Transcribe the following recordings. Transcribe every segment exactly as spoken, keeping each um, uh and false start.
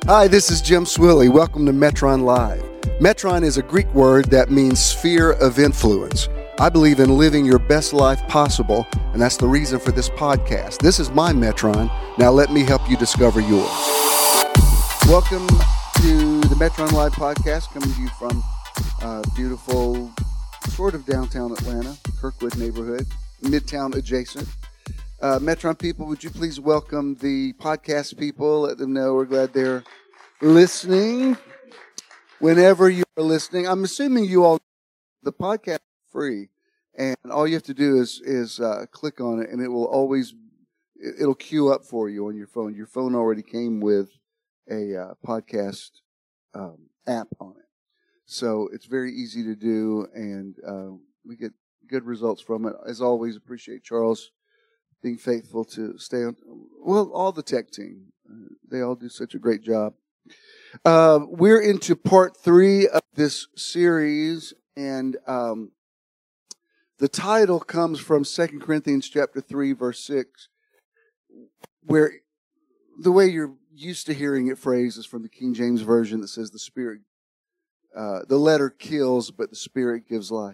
Hi, this is Jim Swilly. Welcome to Metron Live. Metron is a Greek word that means sphere of influence. I believe in living your best life possible, and that's the reason for this podcast. This is my Metron. Now let me help you discover yours. Welcome to the Metron Live podcast, coming to you from uh, beautiful, sort of downtown Atlanta, Kirkwood neighborhood, Midtown adjacent. Uh, Metron people, would you please welcome the podcast people? Let them know we're glad they're listening. Whenever you are listening, I'm assuming you all, the podcast is free, and all you have to do is is uh, click on it, and it will always, it'll queue up for you on your phone. Your phone already came with a uh, podcast um, app on it, so it's very easy to do, and uh, we get good results from it. As always, appreciate Charles being faithful to stay on, well, all the tech team. Uh, they all do such a great job. Uh, we're into part three of this series, and um, the title comes from Second Corinthians chapter three, verse six, where the way you're used to hearing it phrased is from the King James Version that says the Spirit, uh, the letter kills, but the Spirit gives life.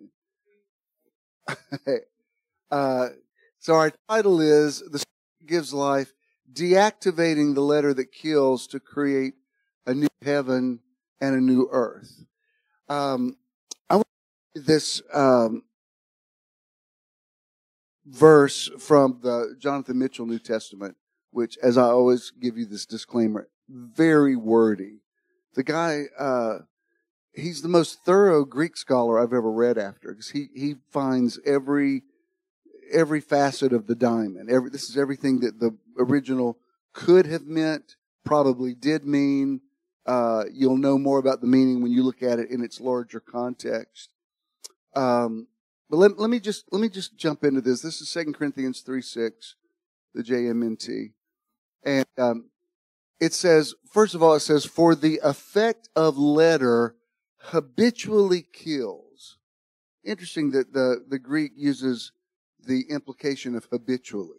uh, So our title is The Spirit Gives Life, Deactivating the Letter That Kills to Create a New Heaven and a New Earth. Um, I want to read this um, verse from the Jonathan Mitchell New Testament, which, as I always give you this disclaimer, very wordy. The guy, uh, he's the most thorough Greek scholar I've ever read after, because he, he finds every... every facet of the diamond. Every, this is everything that the original could have meant, probably did mean. Uh, you'll know more about the meaning when you look at it in its larger context. Um, but let, let me just let me just jump into this. This is Second Corinthians three six, the J M N T. And um, it says, first of all, it says, for the effect of letter habitually kills. Interesting that the, the Greek uses the implication of habitually.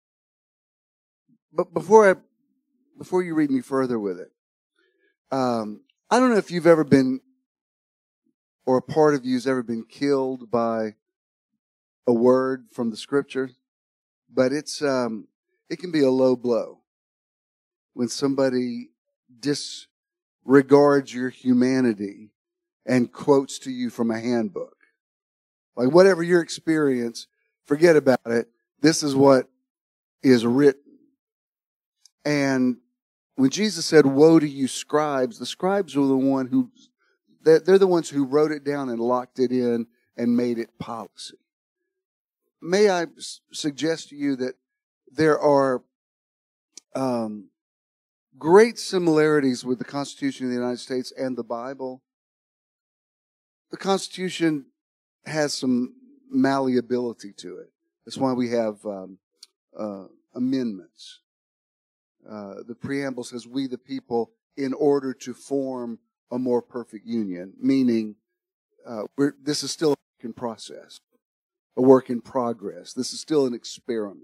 But before I, before you read me further with it, um, I don't know if you've ever been, or a part of you's ever been killed by a word from the Scripture, but it's um, it can be a low blow when somebody disregards your humanity and quotes to you from a handbook, like whatever your experience. Forget about it. This is what is written. And when Jesus said, woe to you scribes, the scribes were the one who, they're the ones who wrote it down and locked it in and made it policy. May I suggest to you that there are um, great similarities with the Constitution of the United States and the Bible. The Constitution has some malleability to it. That's why we have um, uh, amendments. Uh, the preamble says, we the people, in order to form a more perfect union, meaning uh, we're, this is still a work in process, a work in progress. This is still an experiment.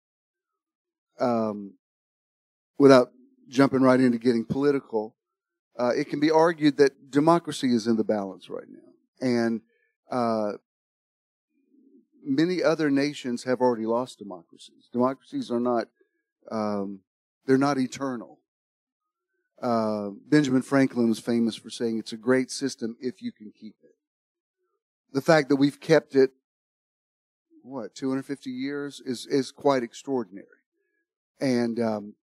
Um, without jumping right into getting political, uh, it can be argued that democracy is in the balance right now. And uh, many other nations have already lost democracies. Democracies are not, um, they're not eternal. Uh, Benjamin Franklin was famous for saying it's a great system if you can keep it. The fact that we've kept it, what, two hundred fifty years is, is quite extraordinary. And, um,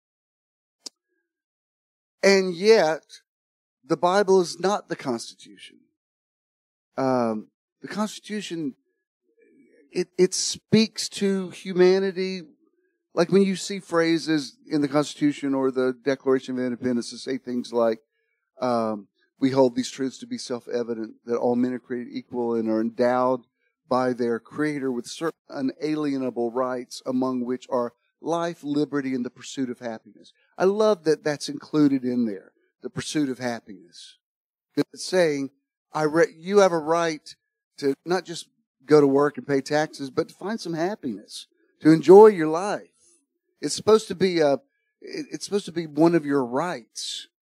and yet, the Bible is not the Constitution. Um, the Constitution, It, it speaks to humanity. Like when you see phrases in the Constitution or the Declaration of Independence that say things like, um, we hold these truths to be self-evident, that all men are created equal and are endowed by their Creator with certain unalienable rights, among which are life, liberty, and the pursuit of happiness. I love that that's included in there, the pursuit of happiness. It's saying, I re- you have a right to not just go to work and pay taxes, but to find some happiness, to enjoy your life. It's supposed to be a, it's supposed to be one of your rights.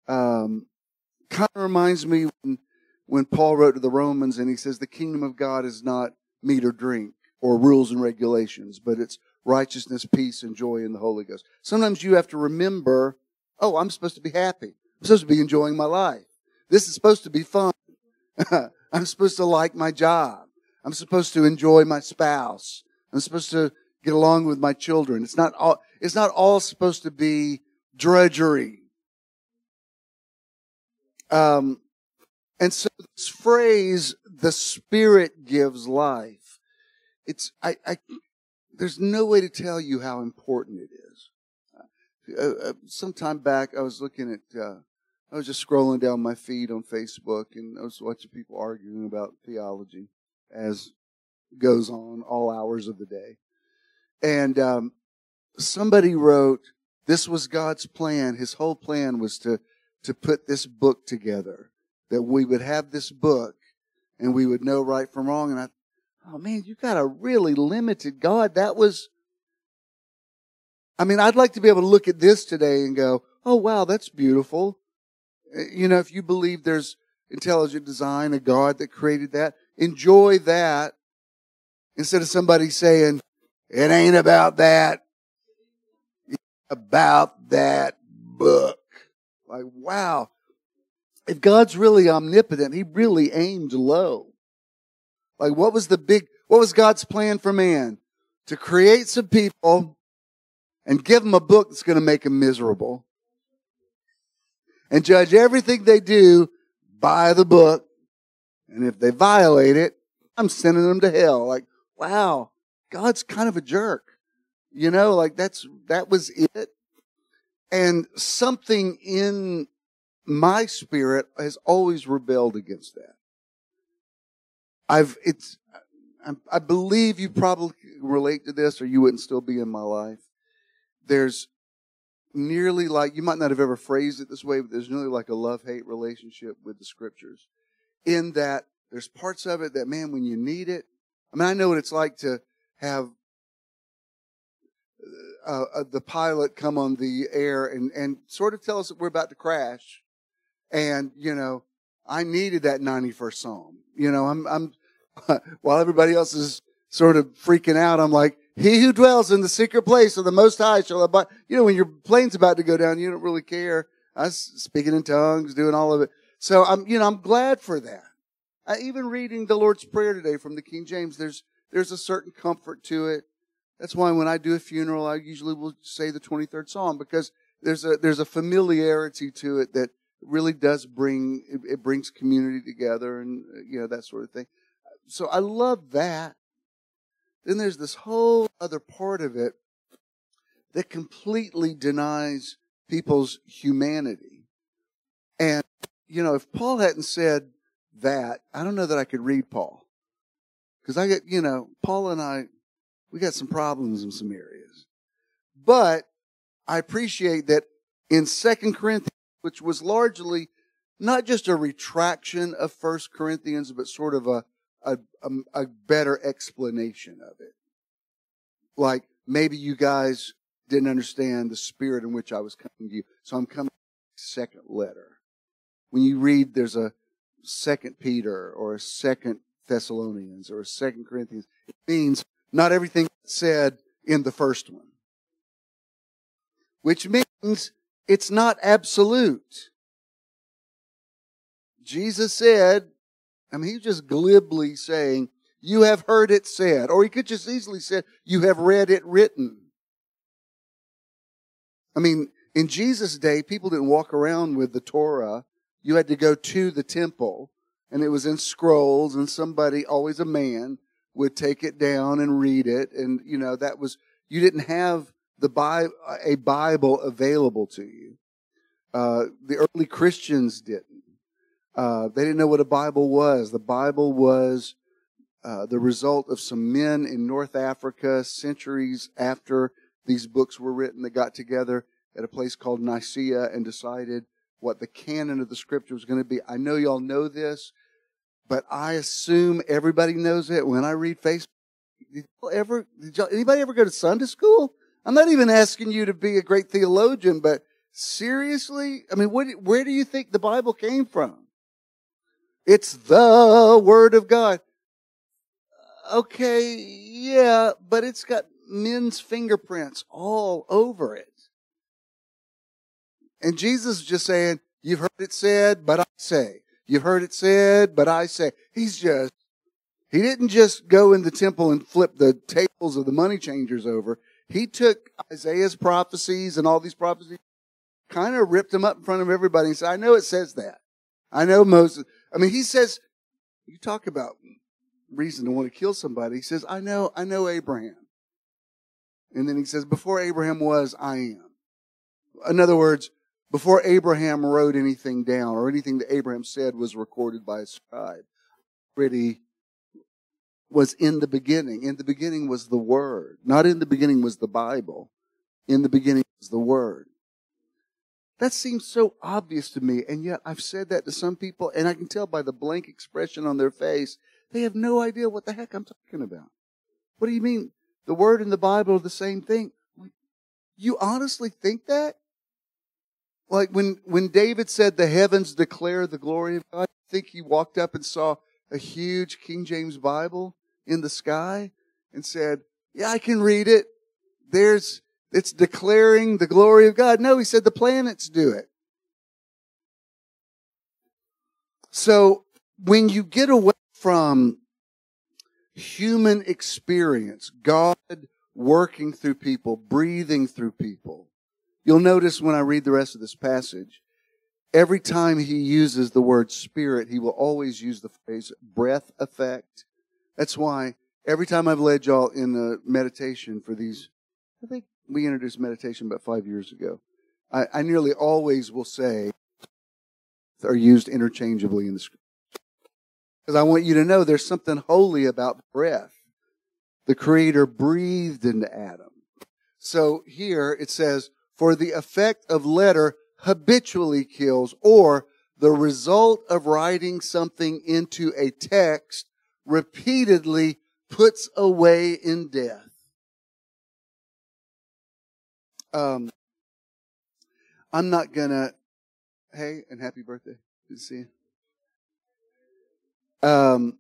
Um, kind of reminds me when, when Paul wrote to the Romans and he says the kingdom of God is not meat or drink or rules and regulations, but it's righteousness, peace, and joy in the Holy Ghost. Sometimes you have to remember, oh, I'm supposed to be happy. I'm supposed to be enjoying my life. This is supposed to be fun. I'm supposed to like my job. I'm supposed to enjoy my spouse. I'm supposed to get along with my children. It's not all, it's not all supposed to be drudgery. Um, and so this phrase, the Spirit gives life. It's, I, I, there's no way to tell you how important it is. Uh, uh, some time back, I was looking at, uh, I was just scrolling down my feed on Facebook, and I was watching people arguing about theology, as goes on all hours of the day. And um, somebody wrote, this was God's plan. His whole plan was to, to put this book together, that we would have this book, and we would know right from wrong. And I, oh man, you got a really limited God. That was, I mean, I'd like to be able to look at this today and go, oh wow, that's beautiful. You know, if you believe there's intelligent design, a God that created that, enjoy that instead of somebody saying, it ain't about that. It's about that book. Like, wow. If God's really omnipotent, He really aimed low. Like, what was the big, what was God's plan for man? To create some people and give them a book that's going to make them miserable. And judge everything they do by the book. And if they violate it, I'm sending them to hell. Like, wow, God's kind of a jerk. You know, like that's, that was it. And something in my spirit has always rebelled against that. I've, it's, I, I believe you probably relate to this or you wouldn't still be in my life. There's nearly like, you might not have ever phrased it this way, but there's nearly like a love-hate relationship with the scriptures. In that there's parts of it that, man, when you need it, I mean, I know what it's like to have uh, uh, the pilot come on the air and, and sort of tell us that we're about to crash. And, you know, I needed that ninety-first Psalm. You know, I'm, I'm, while everybody else is sort of freaking out, I'm like, he who dwells in the secret place of the Most High shall abide. You know, when your plane's about to go down, you don't really care. I was speaking in tongues, doing all of it. So I'm, you know, I'm glad for that. I, even reading the Lord's Prayer today from the King James, there's, there's a certain comfort to it. That's why when I do a funeral, I usually will say the twenty-third Psalm, because there's a, there's a familiarity to it that really does bring, it, it brings community together and, you know, that sort of thing. So I love that. Then there's this whole other part of it that completely denies people's humanity. And, you know, if Paul hadn't said that, I don't know that I could read Paul. Because I get, you know, Paul and I, we got some problems in some areas. But I appreciate that in Second Corinthians, which was largely not just a retraction of First Corinthians, but sort of a A, a, a better explanation of it. Like, maybe you guys didn't understand the spirit in which I was coming to you. So I'm coming to the second letter. When you read, there's a Second Peter or a Second Thessalonians or a Second Corinthians. It means not everything said in the first one. Which means it's not absolute. Jesus said, I mean, he's just glibly saying, you have heard it said. Or he could just easily say, you have read it written. I mean, in Jesus' day, people didn't walk around with the Torah. You had to go to the temple, and it was in scrolls, and somebody, always a man, would take it down and read it. And, you know, that was, you didn't have the Bi- a Bible available to you. Uh, the early Christians didn't. Uh, they didn't know what a Bible was. The Bible was uh, the result of some men in North Africa centuries after these books were written that got together at a place called Nicaea and decided what the canon of the Scripture was going to be. I know y'all know this, but I assume everybody knows it. When I read Facebook, did y'all ever, did y'all, anybody ever go to Sunday school? I'm not even asking you to be a great theologian, but Seriously? I mean, what, where do you think the Bible came from? It's the Word of God. Okay, yeah, but it's got men's fingerprints all over it. And Jesus is just saying, you've heard it said, but I say. You've heard it said, but I say. He's just, he didn't just go in the temple and flip the tables of the money changers over. He took Isaiah's prophecies and all these prophecies, kind of ripped them up in front of everybody and said, I know it says that. I know Moses. I mean, he says, you talk about reason to want to kill somebody. He says, I know, I know Abraham. And then he says, before Abraham was, I am. In other words, before Abraham wrote anything down or anything that Abraham said was recorded by a scribe, already was in the beginning. In the beginning was the Word. Not in the beginning was the Bible. In the beginning was the Word. That seems so obvious to me, and yet I've said that to some people, and I can tell by the blank expression on their face, they have no idea what the heck I'm talking about. What do you mean? The Word and the Bible are the same thing. You honestly think that? Like when, when David said the heavens declare the glory of God, I think he walked up and saw a huge King James Bible in the sky and said, yeah, I can read it. There's, it's declaring the glory of God. No, he said the planets do it. So when you get away from human experience, God working through people, breathing through people, you'll notice when I read the rest of this passage, every time he uses the word spirit, he will always use the phrase breath effect. That's why every time I've led y'all in a meditation for these, I think we introduced meditation about five years ago. I, I nearly always will say, are used interchangeably in the scripture. Because I want you to know there's something holy about breath. The Creator breathed into Adam. So here it says, for the effect of letter habitually kills, or the result of writing something into a text repeatedly puts away in death. Um, I'm not gonna, hey, and happy birthday. Good to see you. Um,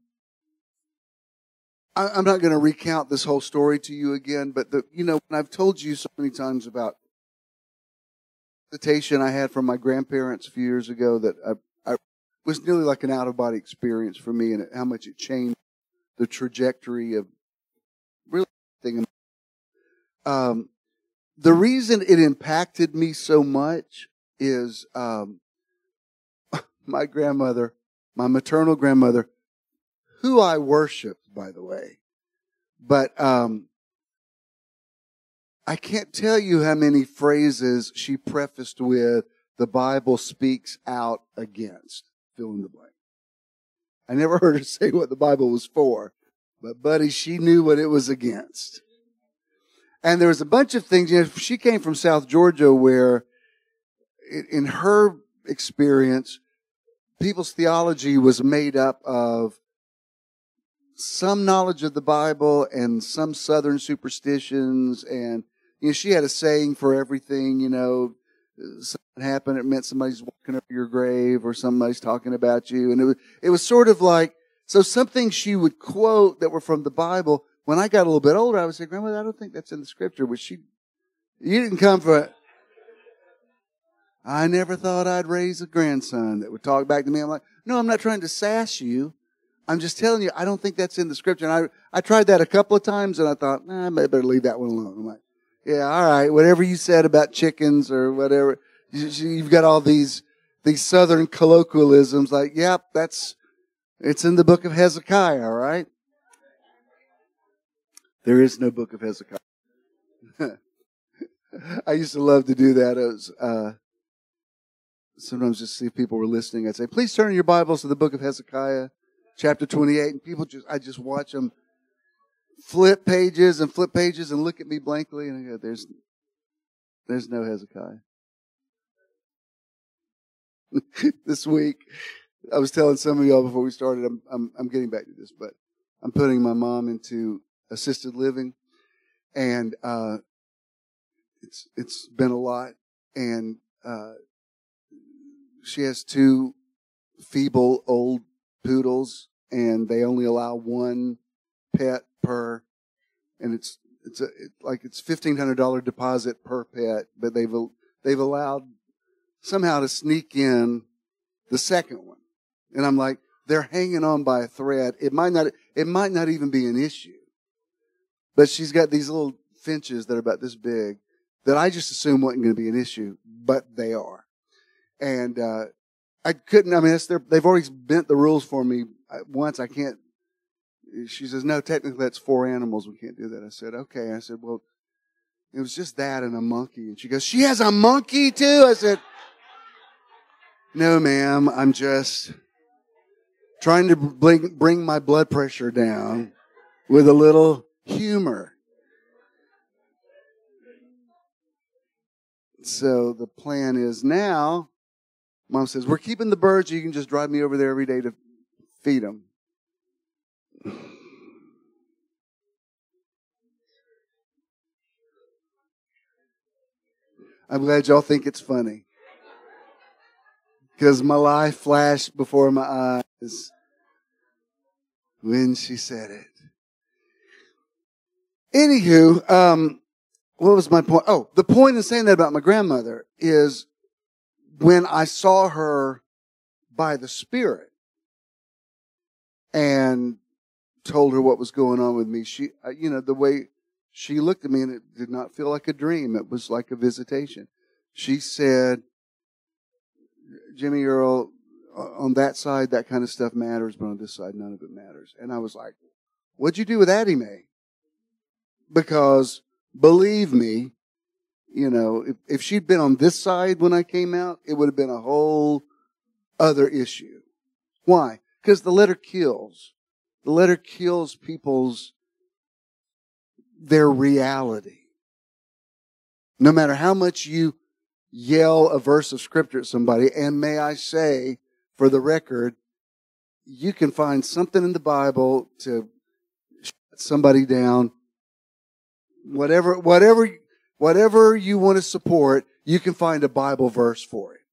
I, I'm not going to recount this whole story to you again, but the, you know, when I've told you so many times about meditation I had from my grandparents a few years ago that I, I was nearly like an out-of-body experience for me, and how much it changed the trajectory of really everything. Um, the reason it impacted me so much is um, my grandmother, my maternal grandmother, who I worshiped, by the way. But um, I can't tell you how many phrases she prefaced with, the Bible speaks out against, fill in the blank. I never heard her say what the Bible was for, but buddy, she knew what it was against. And there was a bunch of things, you know, she came from South Georgia where in her experience, people's theology was made up of some knowledge of the Bible and some Southern superstitions. And, you know, she had a saying for everything, you know, something happened, it meant somebody's walking over your grave or somebody's talking about you. And it was, it was sort of like, so some things she would quote that were from the Bible. When I got a little bit older, I would say, Grandmother, I don't think that's in the scripture. But she, you didn't come for it. I never thought I'd raise a grandson that would talk back to me. I'm like, no, I'm not trying to sass you. I'm just telling you, I don't think that's in the scripture. And I, I tried that a couple of times and I thought, nah, I better leave that one alone. I'm like, yeah, all right, whatever you said about chickens or whatever. You've got all these, these Southern colloquialisms like, yep, that's, it's in the book of Hezekiah, all right? There is no book of Hezekiah. I used to love to do that. It was, uh, sometimes just see if people were listening. I'd say, please turn your Bibles to the book of Hezekiah, chapter twenty-eight. And people just, I just watch them flip pages and flip pages and look at me blankly. And I go, there's, there's no Hezekiah. This week, I was telling some of y'all before we started, I'm, I'm, I'm getting back to this, but I'm putting my mom into assisted living, and, uh, it's, it's been a lot. And uh, she has two feeble old poodles, and they only allow one pet per, and it's it's a it, like it's fifteen hundred dollar deposit per pet, but they've they've allowed somehow to sneak in the second one, and I'm like, they're hanging on by a thread. It might not it might not even be an issue, but she's got these little finches that are about this big that I just assumed wasn't going to be an issue, but they are, and uh, I couldn't. I mean, that's their, they've already bent the rules for me once. I can't. She says, no, technically that's four animals. We can't do that. I said, okay. I said, well, it was just that and a monkey. And she goes, she has a monkey too? I said, no, ma'am. I'm just trying to bring, bring my blood pressure down with a little humor. So the plan is now, Mom says, we're keeping the birds. You can just drive me over there every day to feed them. I'm glad y'all think it's funny, because my life flashed before my eyes when she said it. Anywho, um, what was my point? Oh, the point in saying that about my grandmother is when I saw her by the Spirit and told her what was going on with me, she, you know, the way she looked at me, and it did not feel like a dream. It was like a visitation. She said, Jimmy Earl, on that side, that kind of stuff matters, but on this side, none of it matters. And I was like, what'd you do with Addie Mae? Because believe me, you know, if, if she'd been on this side when I came out, it would have been a whole other issue. Why? Because the letter kills. The letter kills people's, their reality. No matter how much you yell a verse of scripture at somebody, and may I say, for the record, you can find something in the Bible to shut somebody down. Whatever, whatever, whatever you want to support, you can find a Bible verse for it.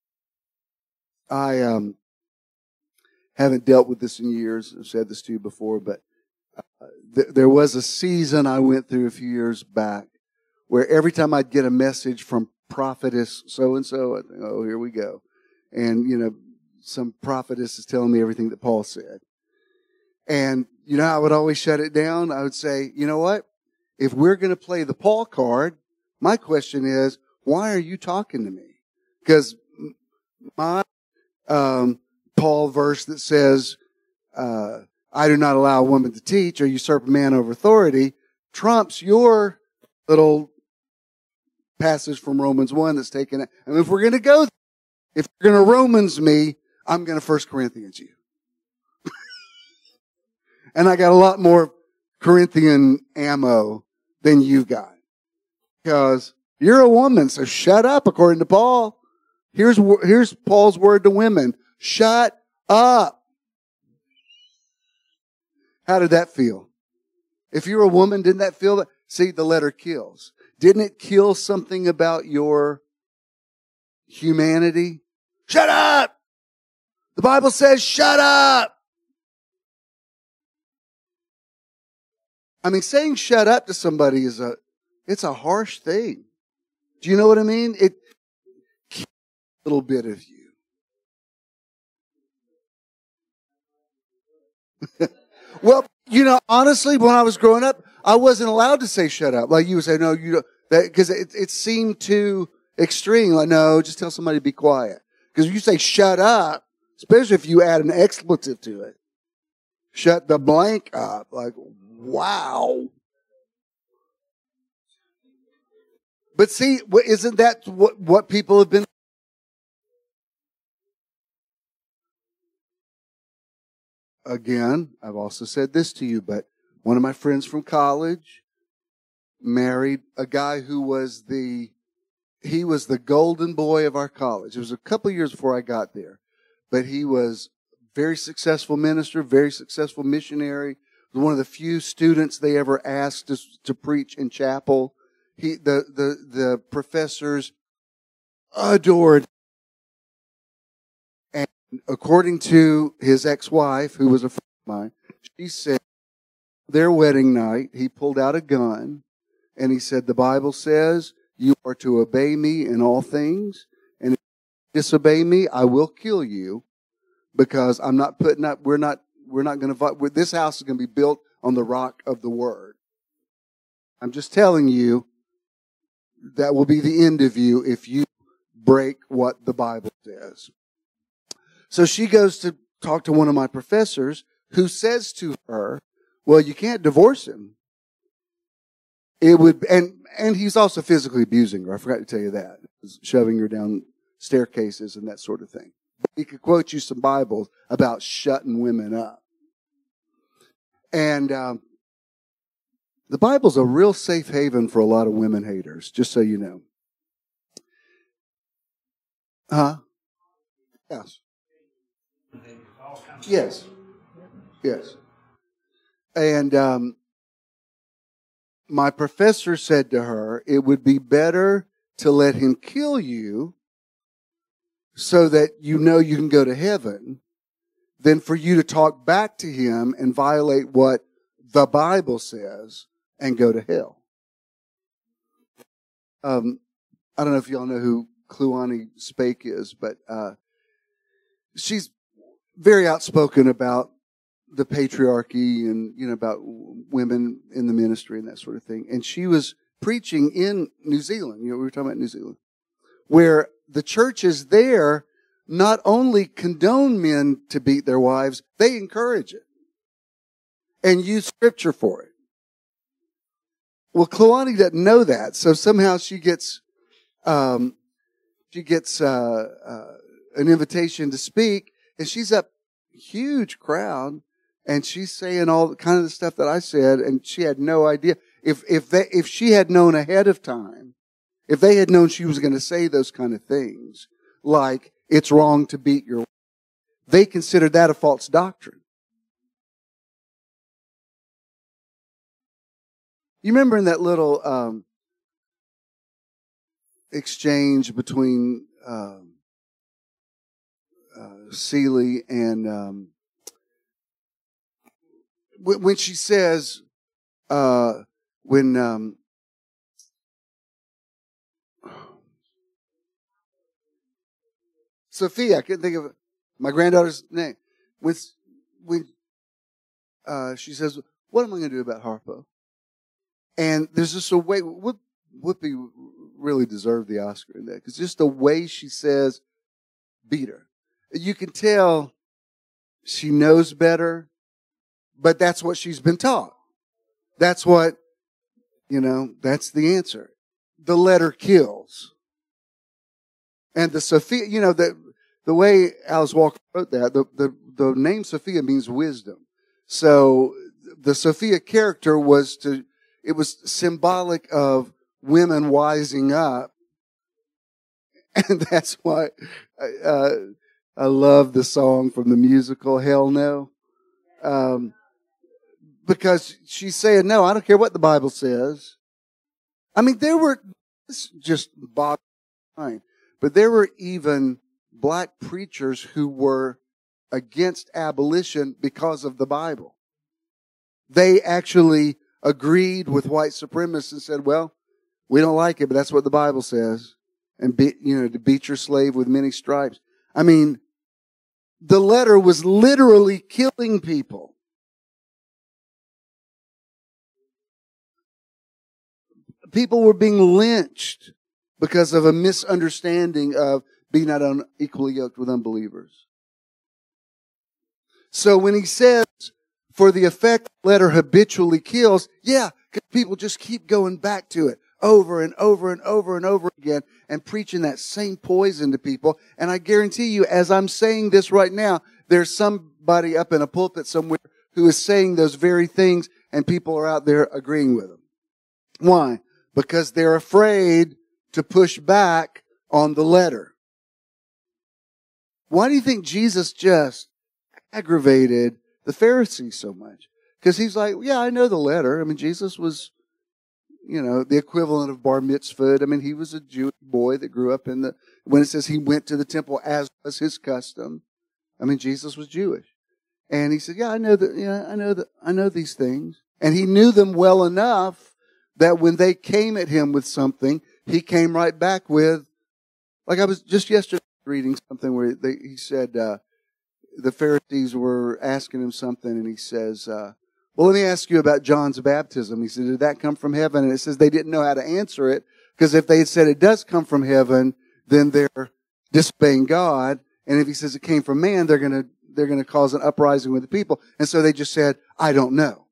I um, haven't dealt with this in years. I've said this to you before, but uh, th- there was a season I went through a few years back where every time I'd get a message from prophetess so-and-so, I think, oh, here we go. And, you know, some prophetess is telling me everything that Paul said. And, you know, I would always shut it down. I would say, you know what? If we're going to play the Paul card, my question is, why are you talking to me? Because my um, Paul verse that says, uh, I do not allow a woman to teach or usurp a man over authority trumps your little passage from Romans one that's taken it. I mean, if we're going to go, if you're going to Romans me, I'm going to First Corinthians you. And I got a lot more Corinthian ammo than you got. Because you're a woman, so shut up, according to Paul. Here's, here's Paul's word to women. Shut up. How did that feel? If you're a woman, didn't that feel that? See, the letter kills. Didn't it kill something about your humanity? Shut up! The Bible says shut up! I mean, saying shut up to somebody is a, it's a harsh thing. Do you know what I mean? It kills a little bit of you. Well, you know, honestly, when I was growing up, I wasn't allowed to say shut up. Like you would say, no, you don't, that, because it, it seemed too extreme. Like, no, just tell somebody to be quiet. Because if you say shut up, especially if you add an expletive to it, shut the blank up. Like, wow. But see, isn't that what, what people have been? Again, I've also said this to you, but one of my friends from college married a guy who was the, he was the golden boy of our college. It was a couple of years before I got there, but he was a very successful minister, very successful missionary. One of the few students they ever asked to, to preach in chapel. He, the, the, the professors adored. And according to his ex-wife, who was a friend of mine, she said their wedding night, he pulled out a gun and he said, the Bible says you are to obey me in all things, and if you disobey me, I will kill you, because I'm not putting up, we're not, we're not going to, this house is going to be built on the rock of the Word. I'm just telling you, that will be the end of you if you break what the Bible says. So she goes to talk to one of my professors, who says to her, well, you can't divorce him. It would, and, and he's also physically abusing her. I forgot to tell you that. Shoving her down staircases and that sort of thing. But he could quote you some Bibles about shutting women up. And, um, the Bible's a real safe haven for a lot of women haters, just so you know. Huh? Yes. Yes. Yes. And um, my professor said to her, it would be better to let him kill you so that you know you can go to heaven than for you to talk back to him and violate what the Bible says and go to hell. Um, I don't know if y'all know who Kluani Spake is, but uh, she's very outspoken about the patriarchy and, you know, about women in the ministry and that sort of thing. And she was preaching in New Zealand. You know, we were talking about New Zealand, where the churches there not only condone men to beat their wives, they encourage it and use scripture for it. Well, Kluani doesn't know that, so somehow she gets, um, she gets uh, uh, an invitation to speak, and she's up huge crowd, and she's saying all the kind of the stuff that I said, and she had no idea. If if they if she had known ahead of time, if they had known she was going to say those kind of things, like it's wrong to beat your wife, they considered that a false doctrine. You remember in that little um, exchange between um, uh, Seeley and um, w- when she says, uh, when um, Sophia, I couldn't think of my granddaughter's name. When, when uh, she says, what am I going to do about Harpo? And there's just a way, Whoop, Whoopi really deserved the Oscar in that, because just the way she says, beat her. You can tell she knows better, but that's what she's been taught. That's what, you know, that's the answer. The letter kills. And the Sophia, you know, the, the way Alice Walker wrote that, the, the, the name Sophia means wisdom. So the Sophia character was to, it was symbolic of women wising up. And that's why uh, I love the song from the musical Hell No. Um, because she's saying, no, I don't care what the Bible says. I mean, there were, this just bogged my mind, but there were even black preachers who were against abolition because of the Bible. They actually agreed with white supremacists and said, well, we don't like it, but that's what the Bible says. And, be, you know, to beat your slave with many stripes. I mean, the letter was literally killing people. People were being lynched because of a misunderstanding of being not unequally yoked with unbelievers. So when he says, for the effect the letter habitually kills, yeah, because people just keep going back to it over and over and over and over again and preaching that same poison to people. And I guarantee you, as I'm saying this right now, there's somebody up in a pulpit somewhere who is saying those very things, and people are out there agreeing with them. Why? Because they're afraid to push back on the letter. Why do you think Jesus just aggravated the Pharisees so much? Because he's like, yeah, I know the letter. I mean, Jesus was, you know, the equivalent of bar mitzvah. I mean, he was a Jewish boy that grew up in the when it says he went to the temple as was his custom. I mean, Jesus was Jewish. And he said, yeah, I know that, yeah, I know that, I know these things. And he knew them well enough that when they came at him with something, he came right back with, like I was just yesterday reading something where they, he said, uh, the Pharisees were asking him something, and he says, uh, well, let me ask you about John's baptism. He said, did that come from heaven? And it says they didn't know how to answer it, because if they had said it does come from heaven, then they're disobeying God. And if he says it came from man, they're going to, they're going to cause an uprising with the people. And so they just said, I don't know.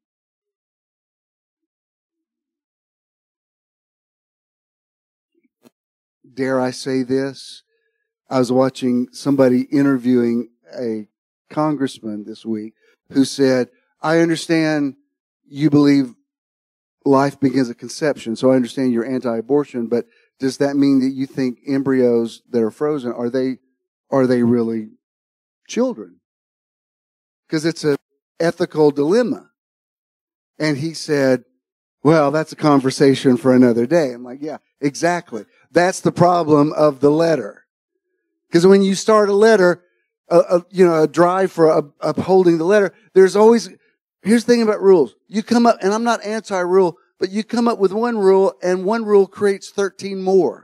Dare I say this? I was watching somebody interviewing a congressman this week who said, I understand you believe life begins at conception, so I understand you're anti-abortion, but does that mean that you think embryos that are frozen, are they, are they really children? Because it's an ethical dilemma. And he said, well, that's a conversation for another day. I'm like, yeah, exactly. That's the problem of the letter. Because when you start a letter, a, a, you know, a drive for a, upholding the letter, there's always, here's the thing about rules. You come up, and I'm not anti-rule, but you come up with one rule, and one rule creates thirteen more.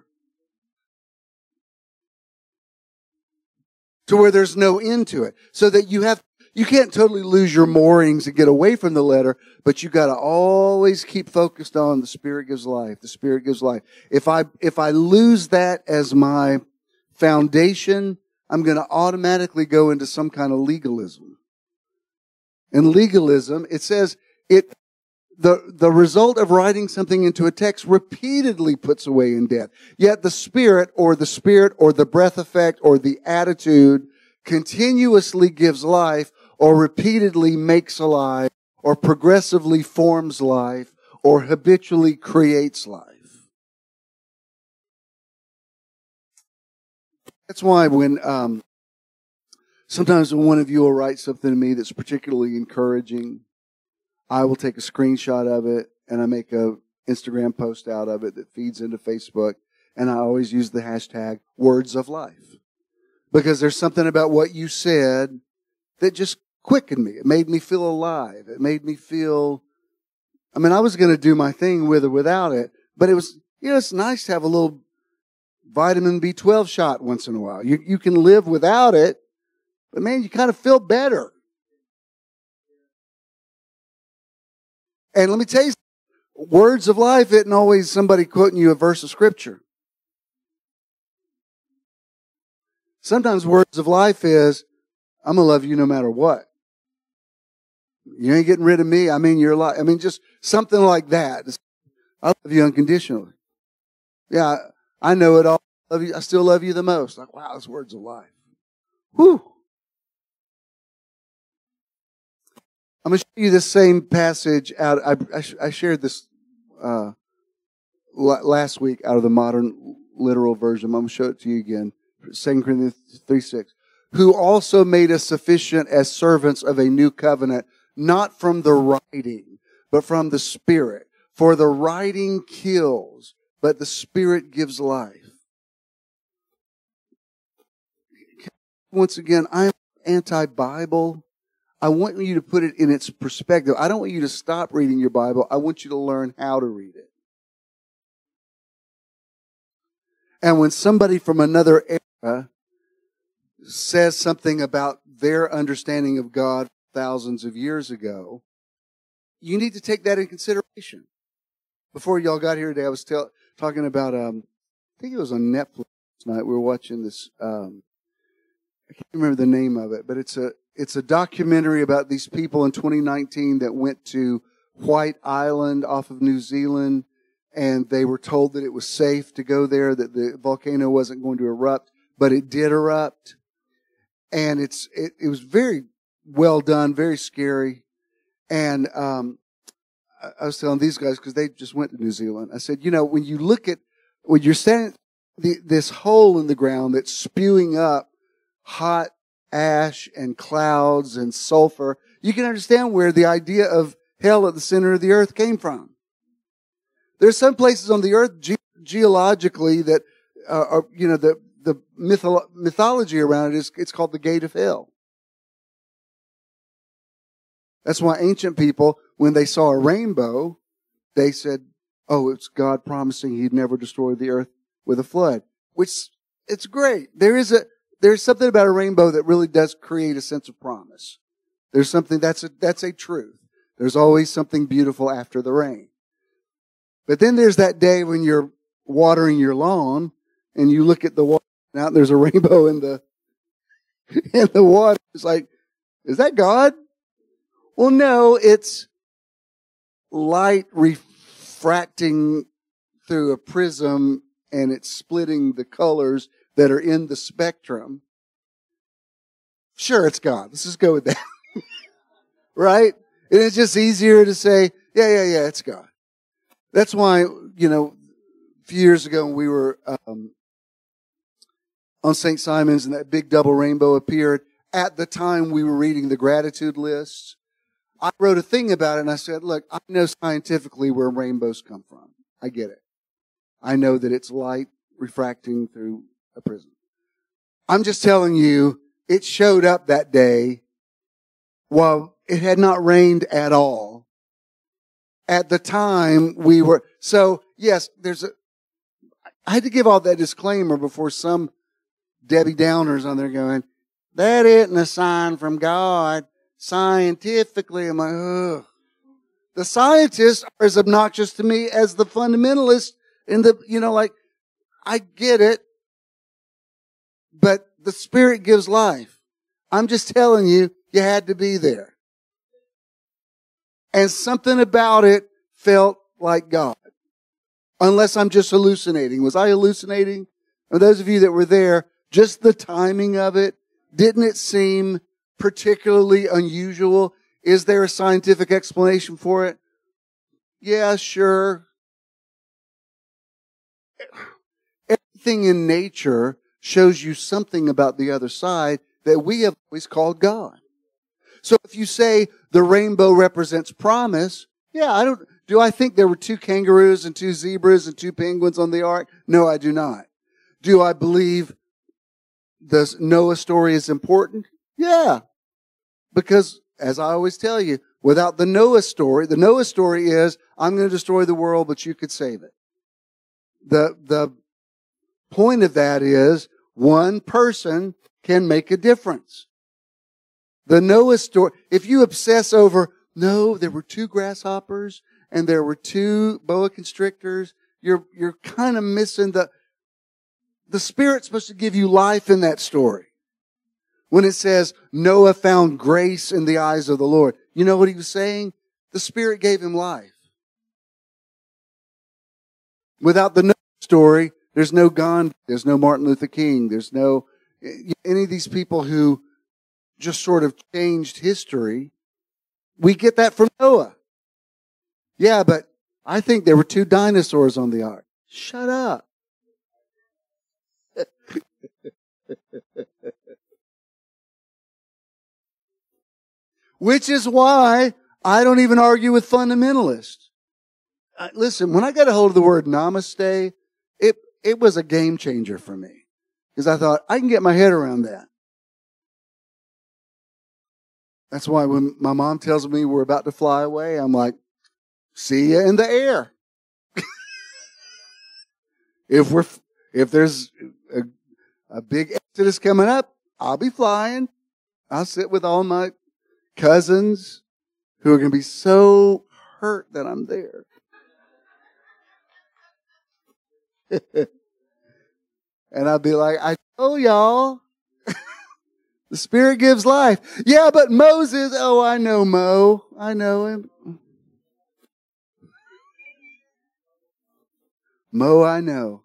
To where there's no end to it. So that you have, you can't totally lose your moorings and get away from the letter, but you got to always keep focused on the Spirit gives life. The Spirit gives life. If I, if I lose that as my foundation, I'm going to automatically go into some kind of legalism. And legalism, it says it, the, the result of writing something into a text repeatedly puts away in death. Yet the Spirit or the Spirit or the breath effect or the attitude continuously gives life, or repeatedly makes alive, or progressively forms life, or habitually creates life. That's why when um, sometimes when one of you will write something to me that's particularly encouraging, I will take a screenshot of it and I make a Instagram post out of it that feeds into Facebook, and I always use the hashtag words of life. Because there's something about what you said that just quickened me. It made me feel alive. It made me feel, I mean, I was going to do my thing with or without it, but it was, you know, it's nice to have a little vitamin B twelve shot once in a while. You, you can live without it, but man, you kind of feel better. And let me tell you, words of life isn't always somebody quoting you a verse of Scripture. Sometimes words of life is, I'm going to love you no matter what. You ain't getting rid of me. I mean, you're alive. I mean, just something like that. I love you unconditionally. Yeah, I know it all. I love you. I still love you the most. Like, wow, those words of life. Whew. I'm going to show you this same passage out. I, I, I shared this uh, last week out of the Modern Literal Version. I'm going to show it to you again. Second Corinthians three six. Who also made us sufficient as servants of a new covenant, not from the writing, but from the Spirit. For the writing kills, but the Spirit gives life. Once again, I'm anti-Bible. I want you to put it in its perspective. I don't want you to stop reading your Bible. I want you to learn how to read it. And when somebody from another era says something about their understanding of God thousands of years ago, you need to take that in consideration. Before y'all got here today, I was tell, talking about, um, I think it was on Netflix tonight. We were watching this, um, I can't remember the name of it, but it's a, it's a documentary about these people in twenty nineteen that went to White Island off of New Zealand, and they were told that it was safe to go there, that the volcano wasn't going to erupt, but it did erupt. And it's it, it was very well done, very scary. And um, I, I was telling these guys, because they just went to New Zealand, I said, you know, when you look at, when you're standing, the, this hole in the ground that's spewing up hot ash and clouds and sulfur, you can understand where the idea of hell at the center of the earth came from. There's some places on the earth ge- geologically that uh, are, you know, the the mytho- mythology around it is it's called the gate of hell. That's why ancient people, when they saw a rainbow, they said, oh, it's God promising he'd never destroy the earth with a flood. Which, it's great. There is a, there's something about a rainbow that really does create a sense of promise. There's something, that's a, that's a truth. There's always something beautiful after the rain. But then there's that day when you're watering your lawn and you look at the water out and there's a rainbow in the, in the water. It's like, is that God? Well, no, it's light refracting through a prism and it's splitting the colors that are in the spectrum. Sure, it's God. Let's just go with that. Right? And it's just easier to say, yeah, yeah, yeah, it's God. That's why, you know, a few years ago when we were um, on Saint Simon's and that big double rainbow appeared, at the time we were reading the gratitude lists, I wrote a thing about it and I said, look, I know scientifically where rainbows come from. I get it. I know that it's light refracting through a prism. I'm just telling you, it showed up that day while it had not rained at all. At the time we were, so yes, there's a, I had to give all that disclaimer before some Debbie Downers on there going, that isn't a sign from God. Scientifically, I'm like, ugh. The scientists are as obnoxious to me as the fundamentalists in the, you know, like, I get it, but the Spirit gives life. I'm just telling you, you had to be there. And something about it felt like God. Unless I'm just hallucinating. Was I hallucinating? For those of you that were there, just the timing of it, didn't it seem particularly unusual? Is there a scientific explanation for it? Yeah, sure. Everything in nature shows you something about the other side that we have always called God. So if you say the rainbow represents promise, yeah, I don't, do I think there were two kangaroos and two zebras and two penguins on the ark? No, I do not. Do I believe the Noah story is important? Yeah. Because, as I always tell you, without the Noah story, the Noah story is, I'm going to destroy the world, but you could save it. The, the point of that is, one person can make a difference. The Noah story, if you obsess over, no, there were two grasshoppers and there were two boa constrictors, you're, you're kind of missing the, the Spirit's supposed to give you life in that story. When it says Noah found grace in the eyes of the Lord, you know what he was saying? The Spirit gave him life. Without the Noah story, there's no Gandhi, there's no Martin Luther King, there's no, any of these people who just sort of changed history. We get that from Noah. Yeah, but I think there were two dinosaurs on the ark. Shut up. Which is why I don't even argue with fundamentalists. Uh, listen, when I got a hold of the word namaste, it, it was a game changer for me. Because I thought, I can get my head around that. That's why when my mom tells me we're about to fly away, I'm like, see ya in the air. if we're, if there's a, a big exodus coming up, I'll be flying. I'll sit with all my cousins who are going to be so hurt that I'm there. And I'll be like, I told y'all. The Spirit gives life. Yeah, but Moses, oh, I know Mo. I know him. Mo, I know.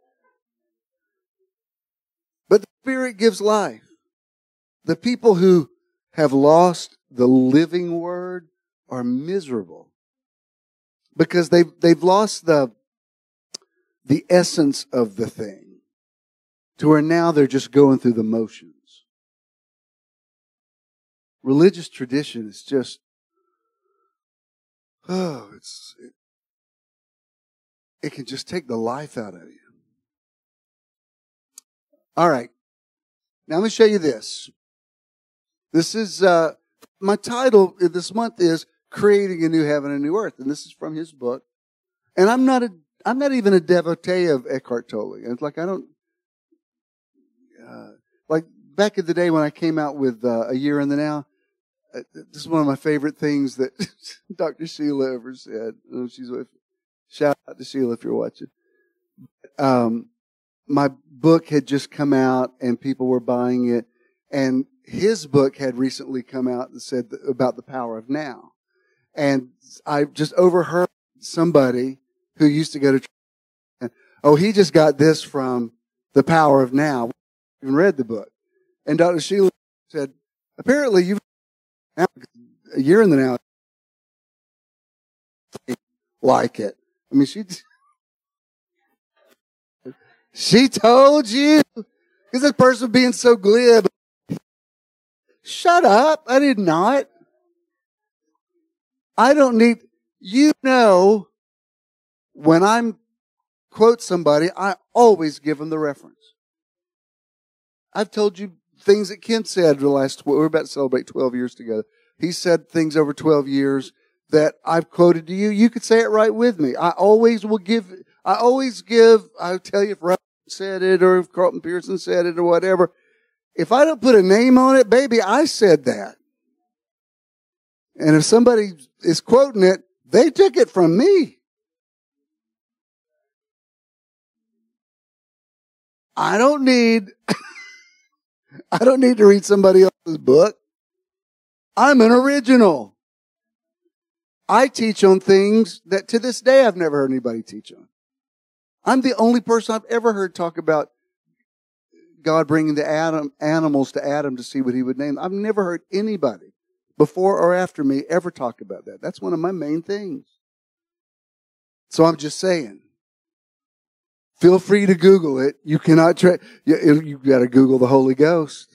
But the Spirit gives life. The people who have lost the living Word are miserable because they've, they've lost the, the essence of the thing to where now they're just going through the motions. Religious tradition is just, oh, it's, it, it can just take the life out of you. All right. Now let me show you this. This is, uh, my title this month is Creating a New Heaven and New Earth. And this is from his book. And I'm not a, I'm not even a devotee of Eckhart Tolle. It's like I don't, uh, like back in the day when I came out with uh, A Year in the Now, uh, this is one of my favorite things that Doctor Sheila ever said. Oh, she's with, shout out to Sheila if you're watching. Um, my book had just come out and people were buying it, and his book had recently come out and said about the power of now. And I just overheard somebody who used to go to church, oh, he just got this from the power of now. I even read the book. And Doctor Sheila said, apparently you've a year in the now like it. I mean, she she told you because this person being so glib. Shut up! I did not. I don't need. You know, when I'm quote somebody, I always give them the reference. I've told you things that Ken said the last. We're about to celebrate twelve years together. He said things over twelve years that I've quoted to you. You could say it right with me. I always will give. I always give. I'll tell you if Robert said it or if Carlton Pearson said it or whatever. If I don't put a name on it, baby, I said that. And if somebody is quoting it, they took it from me. I don't need, I don't need to read somebody else's book. I'm an original. I teach on things that to this day I've never heard anybody teach on. I'm the only person I've ever heard talk about God bringing the Adam, animals to Adam to see what he would name them. I've never heard anybody before or after me ever talk about that. That's one of my main things. So I'm just saying, feel free to Google it. You cannot try, you, you got to Google the Holy Ghost.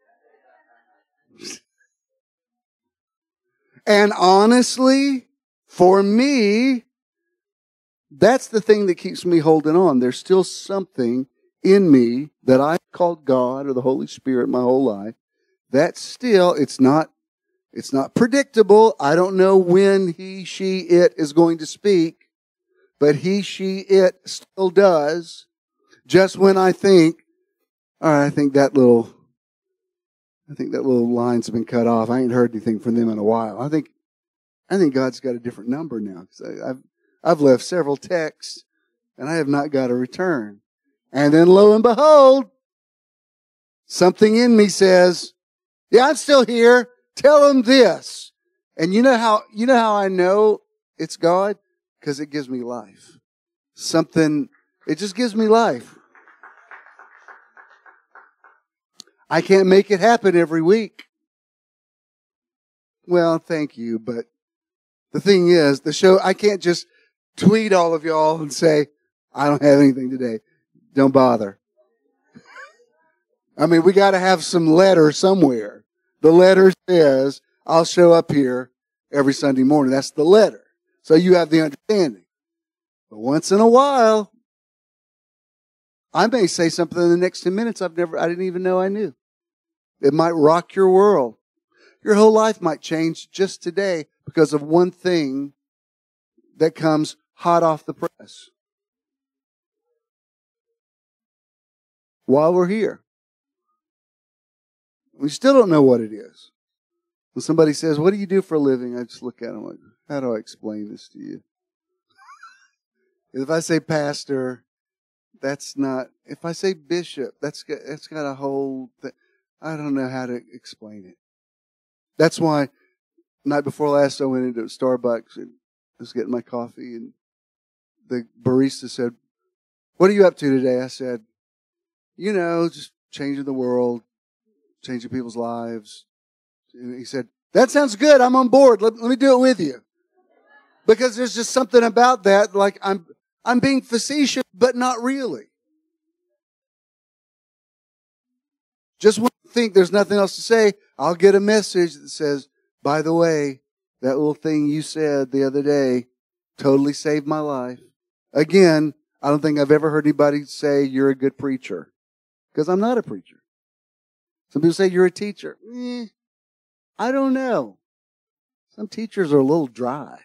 And honestly, for me, that's the thing that keeps me holding on. There's still something in me that I called God or the Holy Spirit my whole life. That's still, it's not, it's not predictable. I don't know when he, she, it is going to speak, but he, she, it still does. Just when I think, all right, I think that little, I think that little line's been cut off. I ain't heard anything from them in a while. I think, I think God's got a different number now. Because I've, I've left several texts and I have not got a return. And then lo and behold, something in me says, yeah, I'm still here. Tell them this. And you know how, you know how I know it's God? Because it gives me life. Something, it just gives me life. I can't make it happen every week. Well, thank you. But the thing is, the show, I can't just tweet all of y'all and say, I don't have anything today. Don't bother. I mean, we got to have some letter somewhere. The letter says, I'll show up here every Sunday morning. That's the letter. So you have the understanding. But once in a while, I may say something in the next ten minutes I've never, I didn't even know I knew. It might rock your world. Your whole life might change just today because of one thing that comes hot off the press. While we're here. We still don't know what it is. When somebody says, what do you do for a living? I just look at them like, how do I explain this to you? If I say pastor, that's not, if I say bishop, that's got, that's got a whole thing. I don't know how to explain it. That's why night before last I went into Starbucks and was getting my coffee and the barista said, what are you up to today? I said, you know, just changing the world, changing people's lives. And he said, that sounds good. I'm on board. Let, let me do it with you. Because there's just something about that, like I'm, I'm being facetious, but not really. Just when I think there's nothing else to say, I'll get a message that says, by the way, that little thing you said the other day totally saved my life. Again, I don't think I've ever heard anybody say you're a good preacher. because I'm not a preacher. Some people say you're a teacher. Eh, I don't know. Some teachers are a little dry.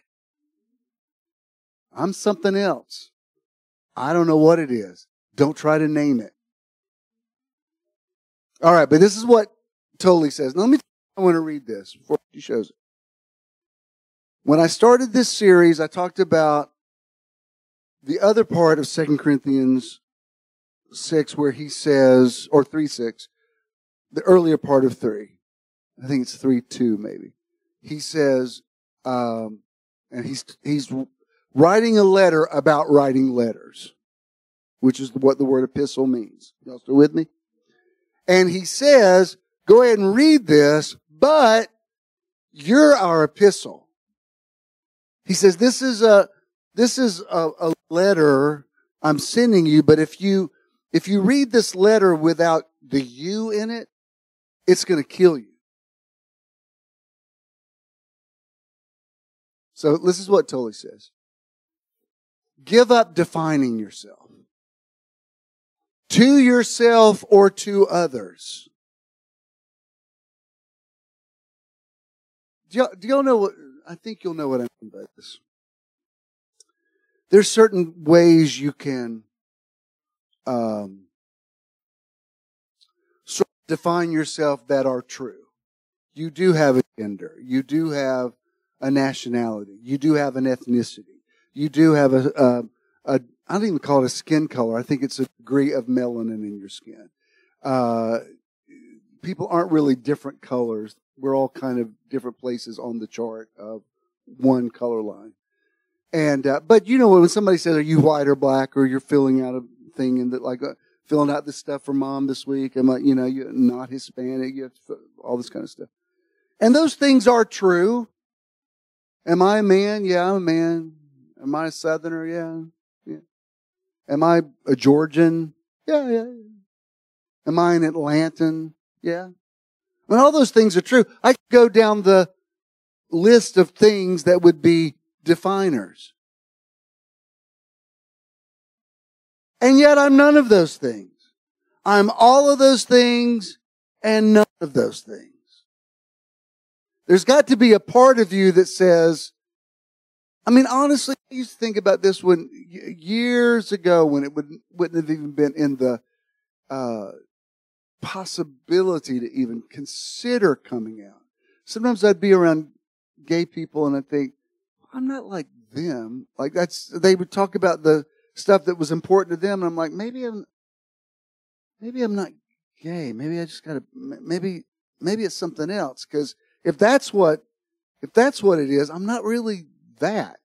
I'm something else. I don't know what it is. Don't try to name it. All right, but this is what Tolle says. Now, let me, I want to read this before she shows it. When I started this series, I talked about the other part of Second Corinthians six where he says, or three six, the earlier part of three. I think it's three two maybe. He says, um, and he's he's writing a letter about writing letters, which is what the word epistle means. Y'all still with me? And he says, go ahead and read this, but you're our epistle. He says, this is a this is a, a letter I'm sending you, but if you if you read this letter without the you in it, it's going to kill you. So this is what Tolle says. Give up defining yourself. To yourself or to others. Do y'all, do y'all know what, I think you'll know what I mean by this. There's certain ways you can um, sort of define yourself that are true. You do have a gender. You do have a nationality. You do have an ethnicity. You do have a, a, a I don't even call it a skin color. I think it's a degree of melanin in your skin. Uh, people aren't really different colors. We're all kind of different places on the chart of one color line. And, uh, but you know, when somebody says, are you white or black, or you're filling out a thing and that, like, uh, filling out this stuff for mom this week, I'm like, you know, you're not Hispanic, you have to, fill, all this kind of stuff. And those things are true. Am I a man? Yeah, I'm a man. Am I a Southerner? Yeah. Yeah. Am I a Georgian? Yeah, yeah, yeah. Am I an Atlantan? Yeah. When all those things are true, I could go down the list of things that would be definers. And yet I'm none of those things. I'm all of those things and none of those things. There's got to be a part of you that says, I mean, honestly, I used to think about this when years ago when it would, wouldn't have even been in the uh, possibility to even consider coming out. Sometimes I'd be around gay people and I'd think, I'm not like them. Like that's, they would talk about the stuff that was important to them. And I'm like, maybe I'm, maybe I'm not gay. Maybe I just gotta, maybe, maybe it's something else. Cause if that's what, if that's what it is, I'm not really that.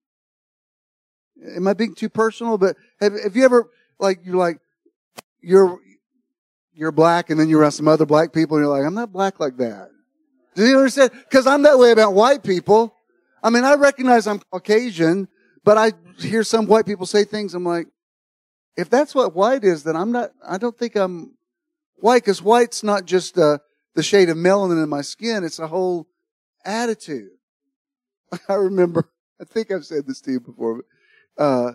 Am I being too personal? But have, have you ever, like, you're like, you're, you're black and then you're around some other black people and you're like, I'm not black like that. Do you understand? Cause I'm that way about white people. I mean, I recognize I'm Caucasian, but I hear some white people say things. I'm like, if that's what white is, then I'm not, I don't think I'm white, because white's not just uh, the shade of melanin in my skin. It's a whole attitude. I remember, I think I've said this to you before, but uh,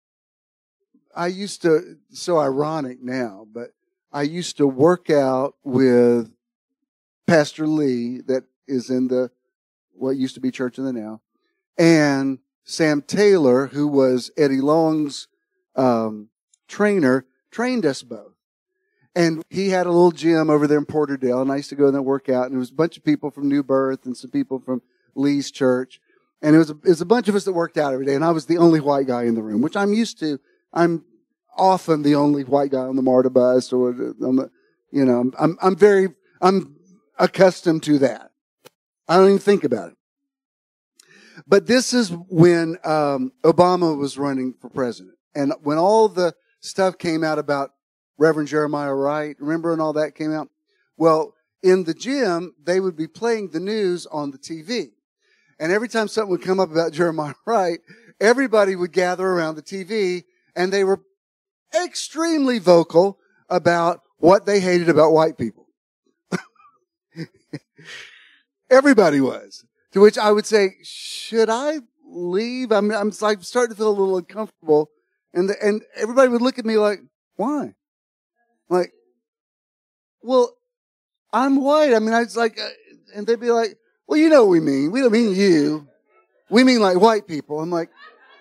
I used to, so ironic now, but I used to work out with Pastor Lee that is in the, what used to be Church in the Now, and Sam Taylor, who was Eddie Long's um, trainer, trained us both. And he had a little gym over there in Porterdale, and I used to go in there and work out, and there was a bunch of people from New Birth and some people from Lee's church. And it was, a, it was a bunch of us that worked out every day, and I was the only white guy in the room, which I'm used to. I'm often the only white guy on the MARTA bus, or, on the, you know, I'm, I'm very, I'm accustomed to that. I don't even think about it. But this is when um, Obama was running for president. And when all the stuff came out about Reverend Jeremiah Wright, remember when all that came out? Well, in the gym, they would be playing the news on the T V. And every time something would come up about Jeremiah Wright, everybody would gather around the T V, and they were extremely vocal about what they hated about white people. Everybody was. To which I would say, should I leave? I'm, I'm like starting to feel a little uncomfortable. And the, and everybody would look at me like, why? Like, well, I'm white. I mean, I was like, uh, and they'd be like, well, you know what we mean. We don't mean you. We mean like white people. I'm like,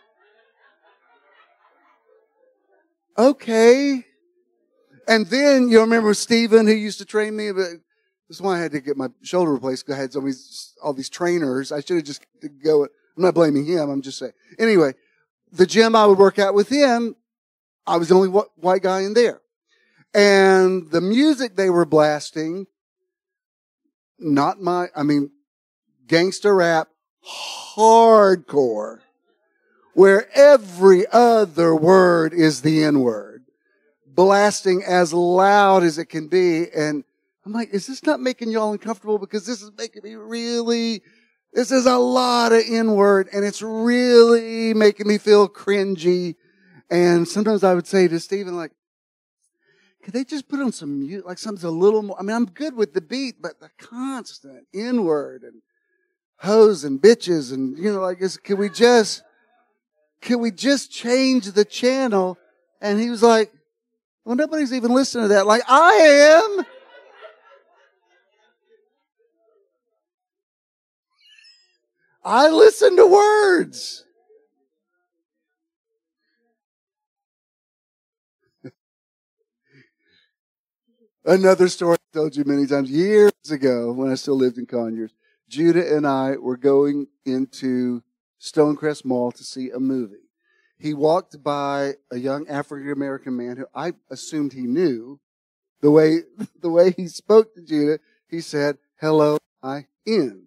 okay. And then, you remember Stephen, who used to train me? But this is why I had to get my shoulder replaced, because I had all these, all these trainers. I should have just go. I'm not blaming him. I'm just saying. Anyway, the gym I would work out with him, I was the only wh- white guy in there. And the music they were blasting, not my, I mean, gangster rap, hardcore, where every other word is the N-word, blasting as loud as it can be. And I'm like, is this not making y'all uncomfortable? Because this is making me really, this is a lot of N-word, and it's really making me feel cringy. And sometimes I would say to Stephen, like, could they just put on some music, like something's a little more, I mean, I'm good with the beat, but the constant N-word and hoes and bitches and, you know, like, is, can we just, can we just change the channel? And he was like, well, nobody's even listening to that. Like, I am. I listen to words. Another story I told you many times. Years ago, when I still lived in Conyers, Judah and I were going into Stonecrest Mall to see a movie. He walked by a young African-American man who I assumed he knew. The way, the way he spoke to Judah, he said, hello, I in.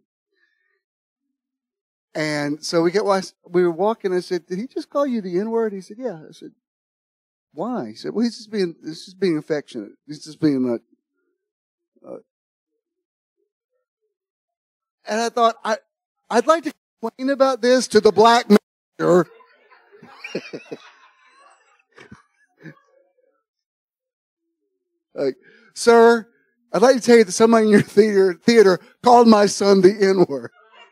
And so we get, we were walking, I said, did he just call you the N-word? He said, yeah. I said, why? He said, well, he's just being, he's just being affectionate. He's just being like, uh, and I thought, I, I'd like to complain about this to the black manager. Like, sir, I'd like to tell you that somebody in your theater, theater called my son the N-word.